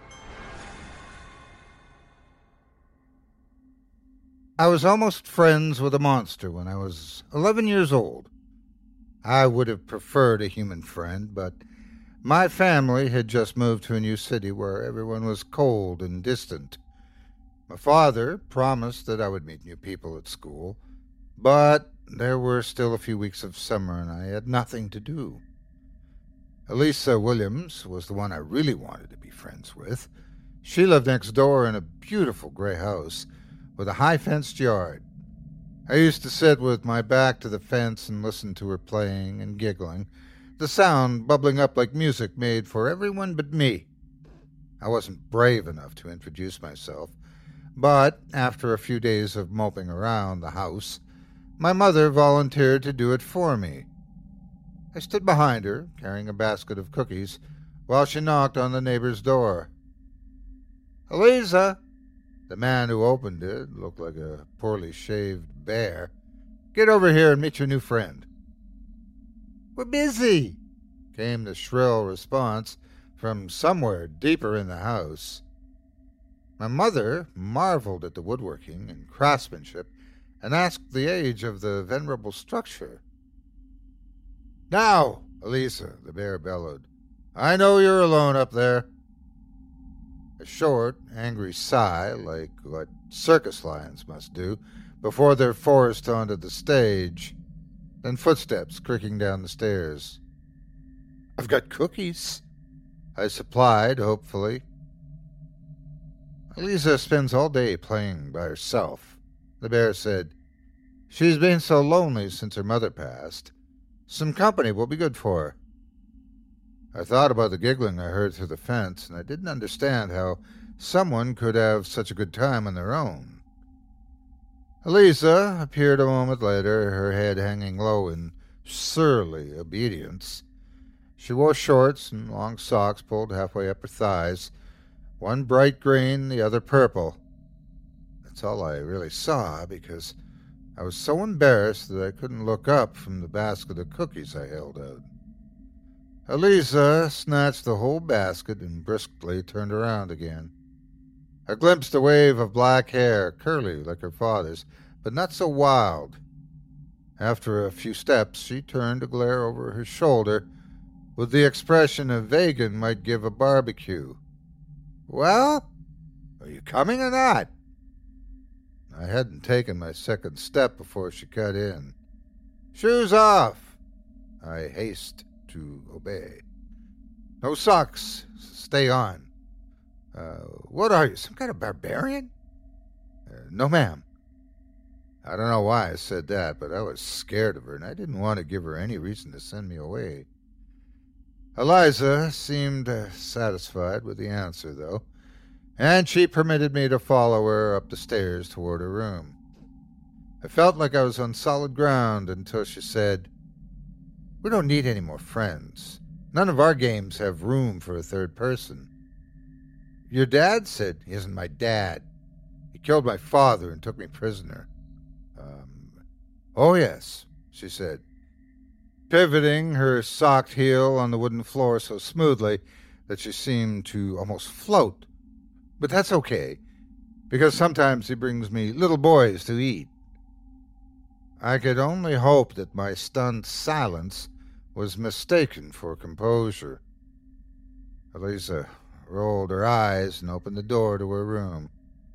I was almost friends with a monster when I was eleven years old. I would have preferred a human friend, but my family had just moved to a new city where everyone was cold and distant. My father promised that I would meet new people at school, but there were still a few weeks of summer and I had nothing to do. Elisa Williams was the one I really wanted to be friends with. She lived next door in a beautiful gray house with a high fenced yard. I used to sit with my back to the fence and listen to her playing and giggling, the sound bubbling up like music made for everyone but me. I wasn't brave enough to introduce myself, but after a few days of moping around the house, my mother volunteered to do it for me. I stood behind her, carrying a basket of cookies, while she knocked on the neighbor's door. "Eliza!" The man who opened it looked like a poorly shaved bear. "Get over here and meet your new friend." "We're busy," came the shrill response from somewhere deeper in the house. My mother marveled at the woodworking and craftsmanship and asked the age of the venerable structure. "Now, Elisa," the bear bellowed, "I know you're alone up there." A short, angry sigh, like what circus lions must do before they're forced onto the stage, then footsteps creaking down the stairs. "I've got cookies," I supplied, hopefully. "Elisa spends all day playing by herself," the bear said. She's been so lonely since her mother passed. Some company will be good for her. I thought about the giggling I heard through the fence, and I didn't understand how someone could have such a good time on their own. Eliza appeared a moment later, her head hanging low in surly obedience. She wore shorts and long socks pulled halfway up her thighs, one bright green, the other purple. That's all I really saw, because I was so embarrassed that I couldn't look up from the basket of cookies I held out. Eliza snatched the whole basket and briskly turned around again. I glimpsed a wave of black hair, curly like her father's, but not so wild. After a few steps, she turned to glare over her shoulder with the expression a vegan might give a barbecue. "Well, are you coming or not?" I hadn't taken my second step before she cut in. "Shoes off!" I haste to obey. "No socks. Stay on." Uh, what are you, some kind of barbarian?" Uh, "No, ma'am." I don't know why I said that, but I was scared of her, and I didn't want to give her any reason to send me away. Eliza seemed uh, satisfied with the answer, though, and she permitted me to follow her up the stairs toward her room. I felt like I was on solid ground until she said, "We don't need any more friends. None of our games have room for a third person." "Your dad said," "He isn't my dad. He killed my father and took me prisoner." Um, "Oh, yes," she said, pivoting her socked heel on the wooden floor so smoothly that she seemed to almost float. "But that's okay, because sometimes he brings me little boys to eat." I could only hope that my stunned silence was mistaken for composure. Eliza rolled her eyes and opened the door to her room.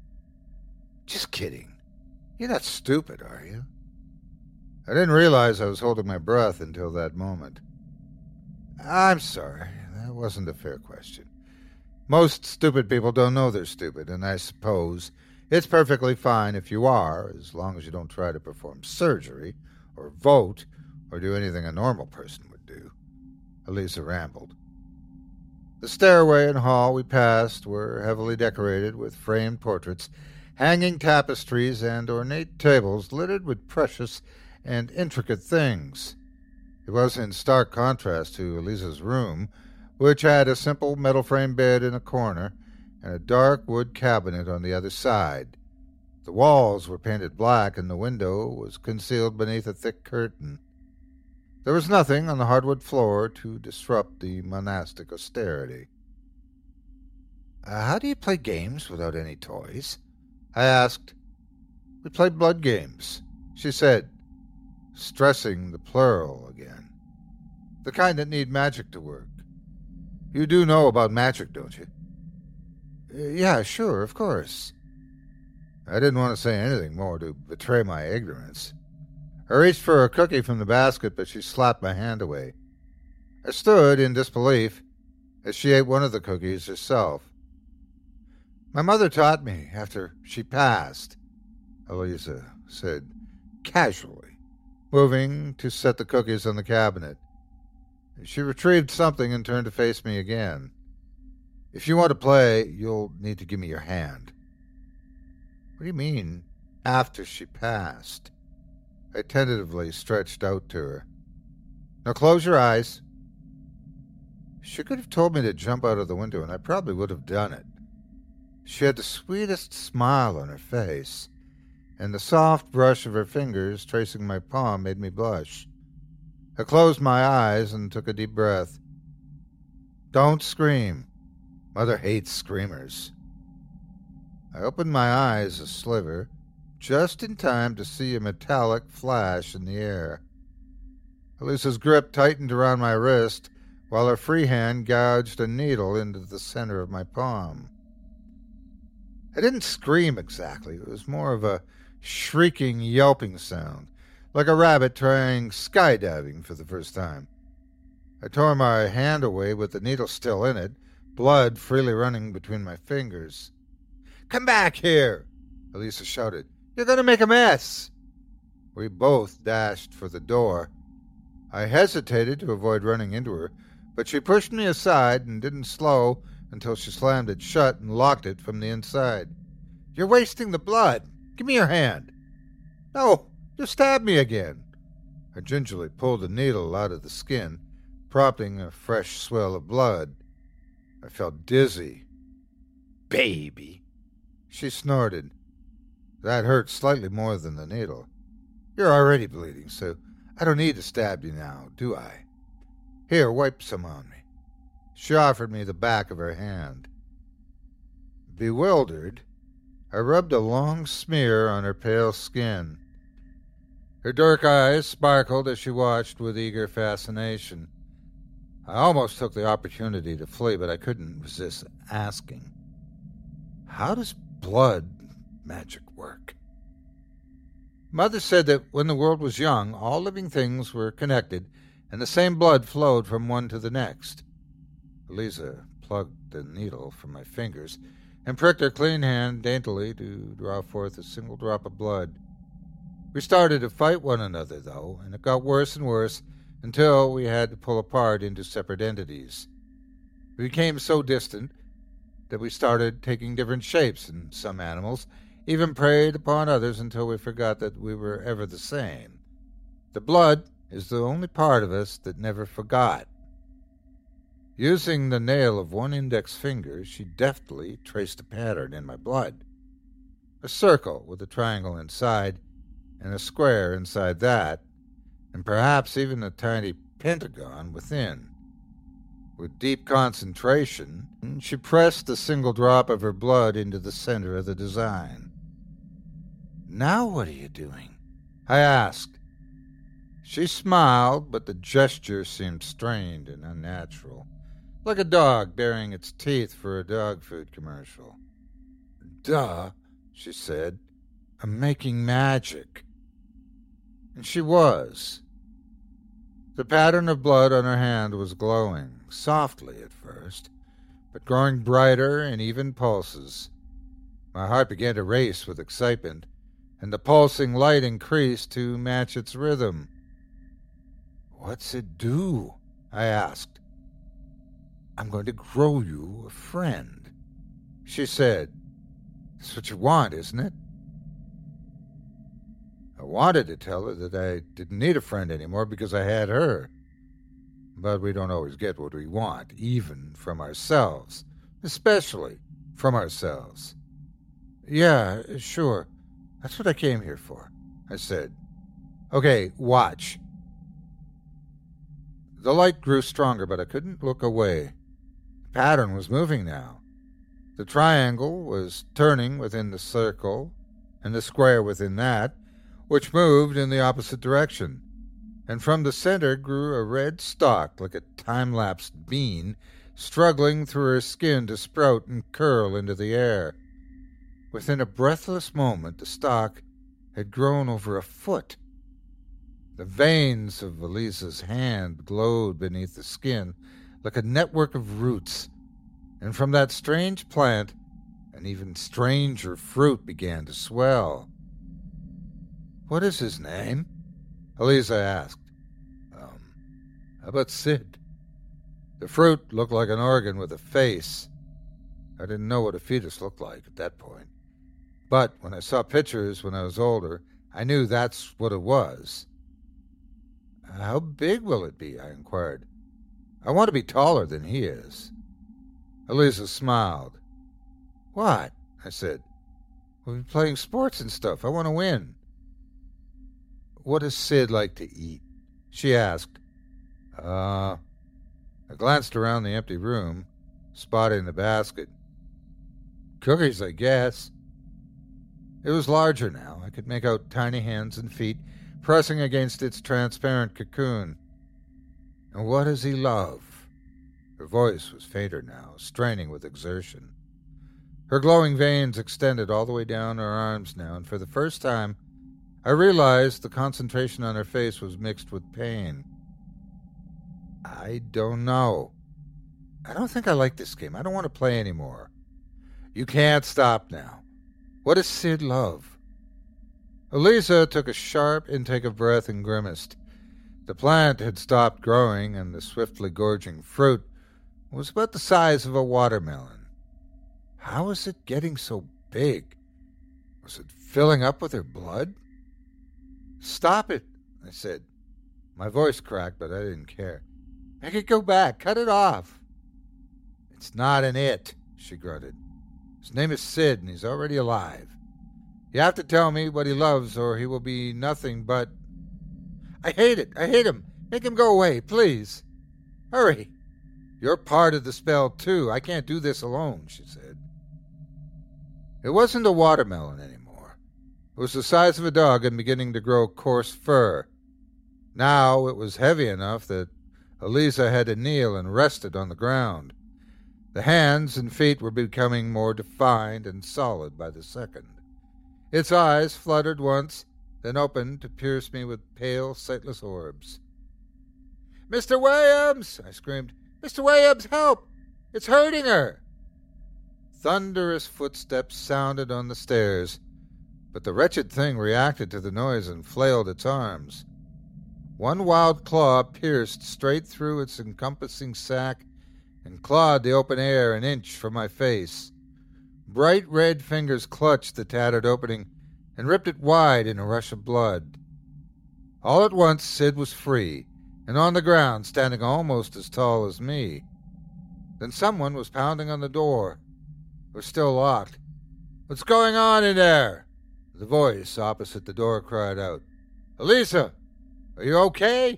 "Just kidding. You're not stupid, are you?" I didn't realize I was holding my breath until that moment. "I'm sorry. That wasn't a fair question. Most stupid people don't know they're stupid, and I suppose it's perfectly fine if you are, as long as you don't try to perform surgery, or vote, or do anything a normal person would do," Eliza rambled. The stairway and hall we passed were heavily decorated with framed portraits, hanging tapestries, and ornate tables littered with precious and intricate things. It was in stark contrast to Eliza's room, which had a simple metal-frame bed in a corner and a dark wood cabinet on the other side. The walls were painted black, and the window was concealed beneath a thick curtain. There was nothing on the hardwood floor to disrupt the monastic austerity. Uh, "How do you play games without any toys?" I asked. "We play blood games," she said, stressing the plural again. "The kind that need magic to work. You do know about magic, don't you?" "Yeah, sure, of course." I didn't want to say anything more to betray my ignorance. I reached for a cookie from the basket, but she slapped my hand away. I stood in disbelief as she ate one of the cookies herself. "My mother taught me after she passed," Eliza said casually, moving to set the cookies on the cabinet. She retrieved something and turned to face me again. "If you want to play, you'll need to give me your hand." "What do you mean, after she passed?" I tentatively stretched out to her. "Now close your eyes." She could have told me to jump out of the window, and I probably would have done it. She had the sweetest smile on her face, and the soft brush of her fingers tracing my palm made me blush. I closed my eyes and took a deep breath. "Don't scream. Mother hates screamers." I opened my eyes a sliver, just in time to see a metallic flash in the air. Elisa's grip tightened around my wrist, while her free hand gouged a needle into the center of my palm. I didn't scream exactly. It was more of a shrieking, yelping sound, like a rabbit trying skydiving for the first time. I tore my hand away with the needle still in it, blood freely running between my fingers. "Come back here!" Elisa shouted. "You're going to make a mess!" We both dashed for the door. I hesitated to avoid running into her, but she pushed me aside and didn't slow until she slammed it shut and locked it from the inside. "You're wasting the blood. Give me your hand." "No, you stabbed me again." I gingerly pulled the needle out of the skin, prompting a fresh swell of blood. I felt dizzy. "Baby," she snorted. That hurt slightly more than the needle. "You're already bleeding, so I don't need to stab you now, do I? Here, wipe some on me." She offered me the back of her hand. Bewildered, I rubbed a long smear on her pale skin. Her dark eyes sparkled as she watched with eager fascination. I almost took the opportunity to flee, but I couldn't resist asking, "How does blood magic work?" Mother said that when the world was young, all living things were connected, and the same blood flowed from one to the next. Eliza plucked the needle from my fingers and pricked her clean hand daintily to draw forth a single drop of blood. We started to fight one another, though, and it got worse and worse until we had to pull apart into separate entities. We became so distant that we started taking different shapes, and some animals even preyed upon others until we forgot that we were ever the same. The blood is the only part of us that never forgot. Using the nail of one index finger, she deftly traced a pattern in my blood. A circle with a triangle inside, and a square inside that, and perhaps even a tiny pentagon within. With deep concentration, she pressed a single drop of her blood into the center of the design. "Now what are you doing?" I asked. She smiled, but the gesture seemed strained and unnatural, like a dog baring its teeth for a dog food commercial. "Duh," she said. "I'm making magic." And she was. The pattern of blood on her hand was glowing, softly at first, but growing brighter in even pulses. My heart began to race with excitement, and the pulsing light increased to match its rhythm. "What's it do?" I asked. "I'm going to grow you a friend," she said. "That's what you want, isn't it?" I wanted to tell her that I didn't need a friend anymore because I had her. But we don't always get what we want, even from ourselves, especially from ourselves. "Yeah, sure. That's what I came here for," I said. "Okay, watch." The light grew stronger, but I couldn't look away. The pattern was moving now. The triangle was turning within the circle, and the square within that, which moved in the opposite direction, and from the center grew a red stalk like a time-lapsed bean, struggling through her skin to sprout and curl into the air. Within a breathless moment, the stalk had grown over a foot. The veins of Eliza's hand glowed beneath the skin like a network of roots, and from that strange plant, an even stranger fruit began to swell. "What is his name?" Eliza asked. Um, how about Sid?" The fruit looked like an organ with a face. I didn't know what a fetus looked like at that point. But when I saw pictures when I was older, I knew that's what it was. "How big will it be?" I inquired. "I want to be taller than he is." Eliza smiled. "What?" I said. "We'll be playing sports and stuff. I want to win." "What does Sid like to eat?" she asked. Uh, I glanced around the empty room, spotting the basket. "Cookies, I guess." It was larger now. I could make out tiny hands and feet pressing against its transparent cocoon. "And what does he love?" Her voice was fainter now, straining with exertion. Her glowing veins extended all the way down her arms now, and for the first time, I realized the concentration on her face was mixed with pain. "I don't know. I don't think I like this game. I don't want to play anymore." "You can't stop now. What does Sid love?" Elisa took a sharp intake of breath and grimaced. The plant had stopped growing, and the swiftly gorging fruit was about the size of a watermelon. How was it getting so big? Was it filling up with her blood? "Stop it," I said. My voice cracked, but I didn't care. "Make it go back. Cut it off." "It's not an it," she grunted. "His name is Sid, and he's already alive. You have to tell me what he loves, or he will be nothing but—" "I hate it. I hate him. Make him go away, please. Hurry. You're part of the spell, too. I can't do this alone," she said. It wasn't a watermelon anymore. It was the size of a dog and beginning to grow coarse fur. Now it was heavy enough that Elisa had to kneel and rest it on the ground. The hands and feet were becoming more defined and solid by the second. Its eyes fluttered once, then opened to pierce me with pale, sightless orbs. "Mister Williams!" I screamed. "Mister Williams, help! It's hurting her!" Thunderous footsteps sounded on the stairs, but the wretched thing reacted to the noise and flailed its arms. One wild claw pierced straight through its encompassing sack and clawed the open air an inch from my face. Bright red fingers clutched the tattered opening and ripped it wide in a rush of blood. All at once Sid was free, and on the ground, standing almost as tall as me. Then someone was pounding on the door. It was still locked. "What's going on in there?" The voice opposite the door cried out. "Elisa, are you okay?"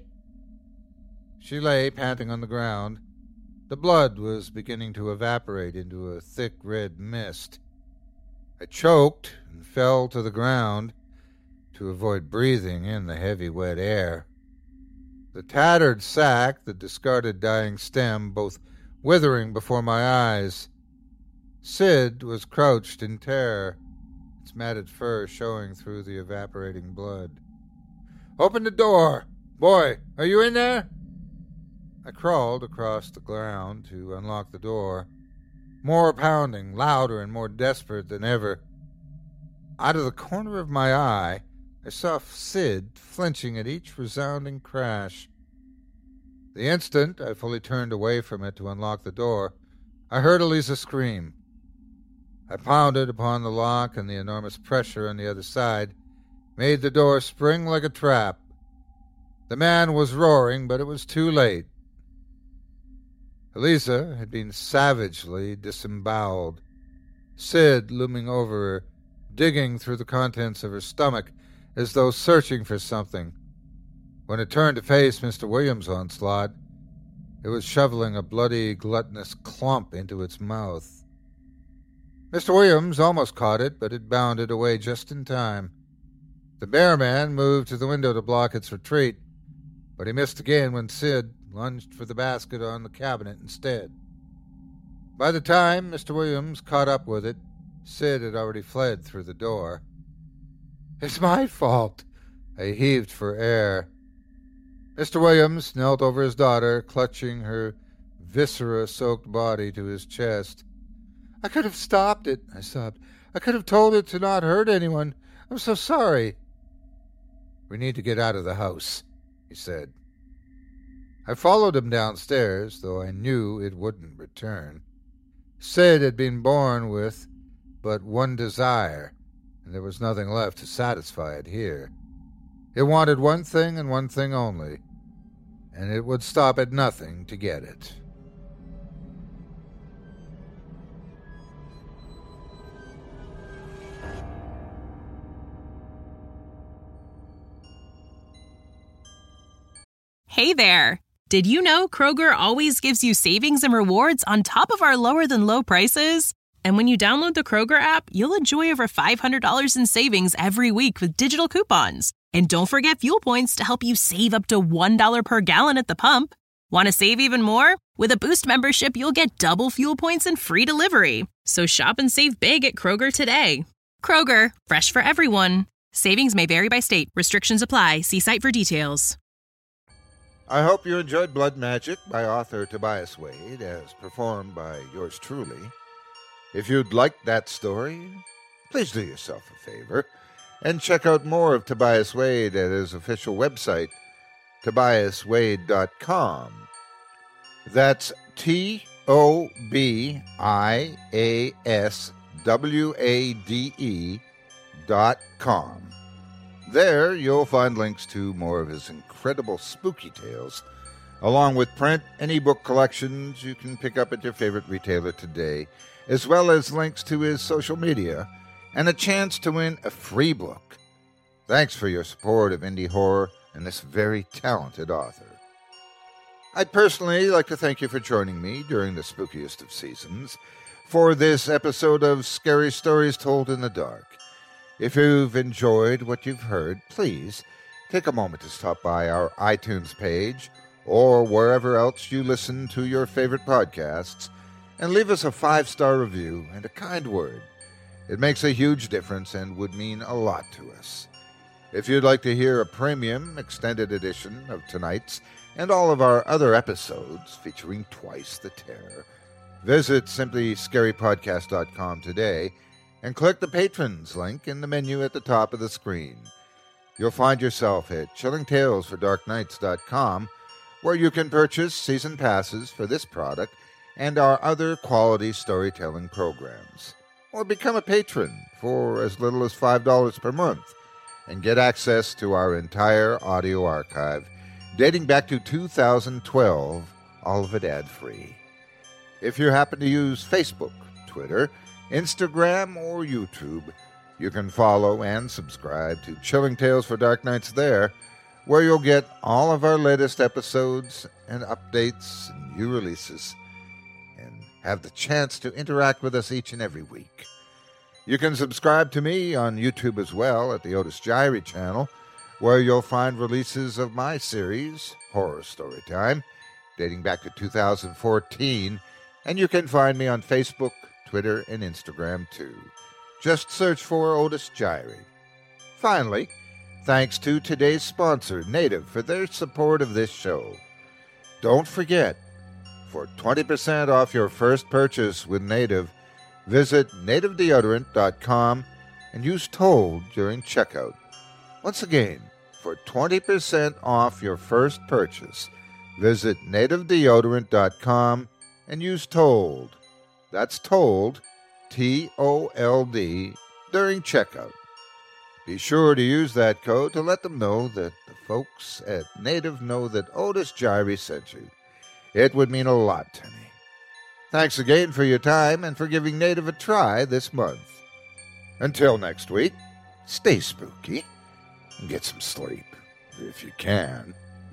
She lay panting on the ground. The blood was beginning to evaporate into a thick red mist. I choked and fell to the ground to avoid breathing in the heavy, wet air. The tattered sack, the discarded dying stem, both withering before my eyes. Sid was crouched in terror, its matted fur showing through the evaporating blood. "Open the door! Boy, are you in there?" I crawled across the ground to unlock the door. More pounding, louder and more desperate than ever. Out of the corner of my eye, I saw Sid flinching at each resounding crash. The instant I fully turned away from it to unlock the door, I heard Elisa scream. I pounded upon the lock, and the enormous pressure on the other side made the door spring like a trap. The man was roaring, but it was too late. Elisa had been savagely disemboweled, Sid looming over her, digging through the contents of her stomach as though searching for something. When it turned to face Mister Williams' onslaught, it was shoveling a bloody, gluttonous clump into its mouth. Mister Williams almost caught it, but it bounded away just in time. The bear man moved to the window to block its retreat, but he missed again when Sid lunged for the basket on the cabinet instead. By the time Mister Williams caught up with it, Sid had already fled through the door. "It's my fault." I heaved for air. Mister Williams knelt over his daughter, clutching her viscera-soaked body to his chest. "I could have stopped it," I sobbed. "I could have told it to not hurt anyone. I'm so sorry." "We need to get out of the house," he said. I followed him downstairs, though I knew it wouldn't return. Sid had been born with but one desire, and there was nothing left to satisfy it here. It wanted one thing and one thing only, and it would stop at nothing to get it. Hey there! Did you know Kroger always gives you savings and rewards on top of our lower-than-low prices? And when you download the Kroger app, you'll enjoy over five hundred dollars in savings every week with digital coupons. And don't forget fuel points to help you save up to one dollar per gallon at the pump. Want to save even more? With a Boost membership, you'll get double fuel points and free delivery. So shop and save big at Kroger today. Kroger, fresh for everyone. Savings may vary by state. Restrictions apply. See site for details. I hope you enjoyed Blood Magic by author Tobias Wade, as performed by yours truly. If you'd like that story, please do yourself a favor and check out more of Tobias Wade at his official website, tobias wade dot com. That's T O B I A S W A D E dot com. There you'll find links to more of his incredible spooky tales, along with print and ebook collections you can pick up at your favorite retailer today, as well as links to his social media and a chance to win a free book. Thanks for your support of indie horror and this very talented author. I'd personally like to thank you for joining me during the spookiest of seasons for this episode of Scary Stories Told in the Dark. If you've enjoyed what you've heard, please take a moment to stop by our iTunes page or wherever else you listen to your favorite podcasts and leave us a five-star review and a kind word. It makes a huge difference and would mean a lot to us. If you'd like to hear a premium extended edition of tonight's and all of our other episodes featuring Twice the Terror, visit simply scary podcast dot com today and click the Patrons link in the menu at the top of the screen. You'll find yourself at chilling tales for dark nights dot com, where you can purchase season passes for this product and our other quality storytelling programs. Or become a patron for as little as five dollars per month and get access to our entire audio archive dating back to two thousand twelve, all of it ad-free. If you happen to use Facebook, Twitter, Instagram, or YouTube, you can follow and subscribe to Chilling Tales for Dark Nights there, where you'll get all of our latest episodes and updates and new releases, and have the chance to interact with us each and every week. You can subscribe to me on YouTube as well at the Otis Jiry channel, where you'll find releases of my series, Horror Storytime, dating back to two thousand fourteen, and you can find me on Facebook, Twitter, and Instagram too. Just search for Otis Jiry. Finally, thanks to today's sponsor, Native, for their support of this show. Don't forget, for twenty percent off your first purchase with Native, visit native deodorant dot com and use TOLD during checkout. Once again, for twenty percent off your first purchase, visit native deodorant dot com and use TOLD. That's TOLD, T O L D, during checkout. Be sure to use that code to let them know that the folks at Native know that Otis Jiry sent you. It would mean a lot to me. Thanks again for your time and for giving Native a try this month. Until next week, stay spooky and get some sleep, if you can.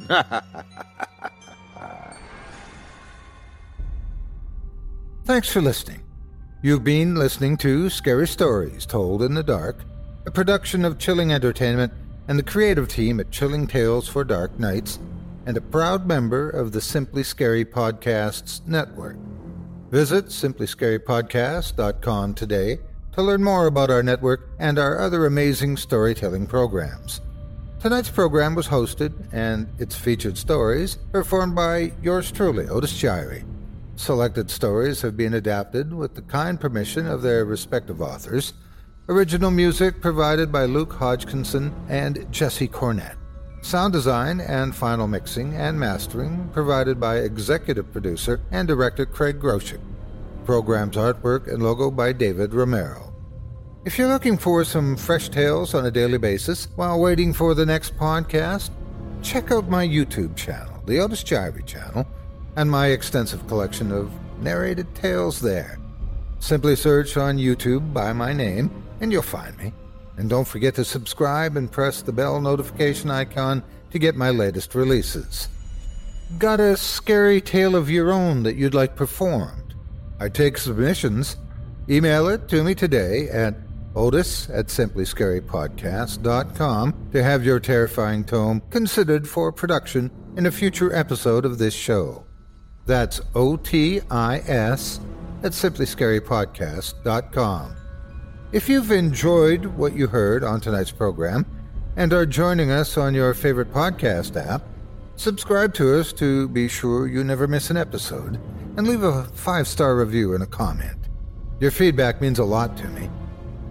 Thanks for listening. You've been listening to Scary Stories Told in the Dark, a production of Chilling Entertainment and the creative team at Chilling Tales for Dark Nights, and a proud member of the Simply Scary Podcasts Network. Visit simply scary podcast dot com today to learn more about our network and our other amazing storytelling programs. Tonight's program was hosted, and its featured stories performed by yours truly, Otis Jiry. Selected stories have been adapted with the kind permission of their respective authors. Original music provided by Luke Hodgkinson and Jesse Cornett. Sound design and final mixing and mastering provided by executive producer and director Craig Groshek. Program's artwork and logo by David Romero. If you're looking for some fresh tales on a daily basis while waiting for the next podcast, check out my YouTube channel, the Otis Jiry channel, and my extensive collection of narrated tales there. Simply search on YouTube by my name, and you'll find me. And don't forget to subscribe and press the bell notification icon to get my latest releases. Got a scary tale of your own that you'd like performed? I take submissions. Email it to me today at otis at simply scary podcast dot com to have your terrifying tome considered for production in a future episode of this show. That's O T I S at simply scary podcast dot com. If you've enjoyed what you heard on tonight's program and are joining us on your favorite podcast app, subscribe to us to be sure you never miss an episode, and leave a five-star review and a comment. Your feedback means a lot to me.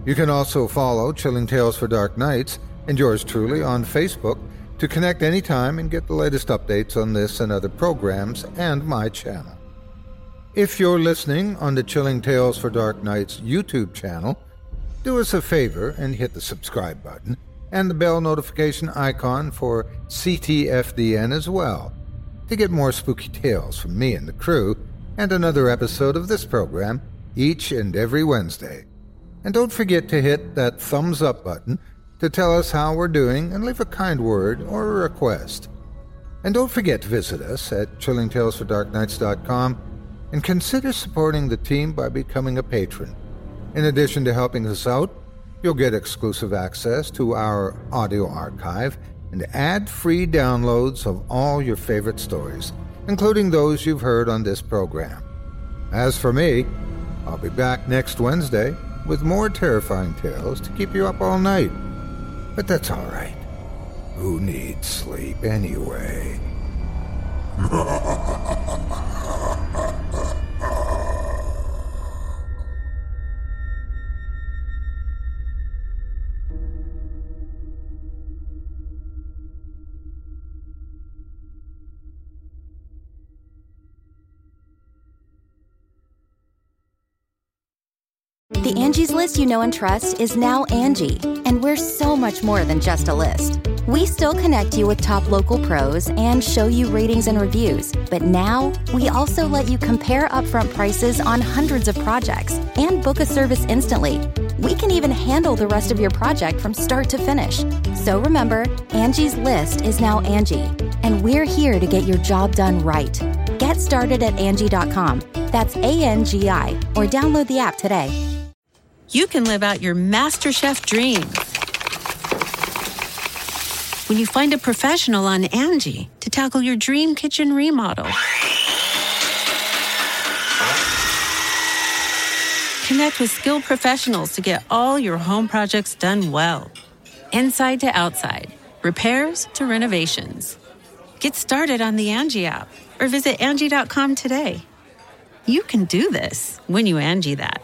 You can also follow Chilling Tales for Dark Nights and yours truly on Facebook to connect anytime and get the latest updates on this and other programs and my channel. If you're listening on the Chilling Tales for Dark Nights YouTube channel, do us a favor and hit the subscribe button and the bell notification icon for C T F D N as well to get more spooky tales from me and the crew and another episode of this program each and every Wednesday. And don't forget to hit that thumbs up button to tell us how we're doing and leave a kind word or a request. And don't forget to visit us at chilling tales for dark nights dot com and consider supporting the team by becoming a patron. In addition to helping us out, you'll get exclusive access to our audio archive and ad-free downloads of all your favorite stories, including those you've heard on this program. As for me, I'll be back next Wednesday with more terrifying tales to keep you up all night. But that's all right. Who needs sleep anyway? The Angie's List you know and trust is now Angie, and we're so much more than just a list. We still connect you with top local pros and show you ratings and reviews, but now we also let you compare upfront prices on hundreds of projects and book a service instantly. We can even handle the rest of your project from start to finish. So remember, Angie's List is now Angie, and we're here to get your job done right. Get started at Angie dot com. That's A N G I, or download the app today. You can live out your MasterChef dreams when you find a professional on Angie to tackle your dream kitchen remodel. Connect with skilled professionals to get all your home projects done well. Inside to outside, repairs to renovations. Get started on the Angie app or visit Angie dot com today. You can do this when you Angie that.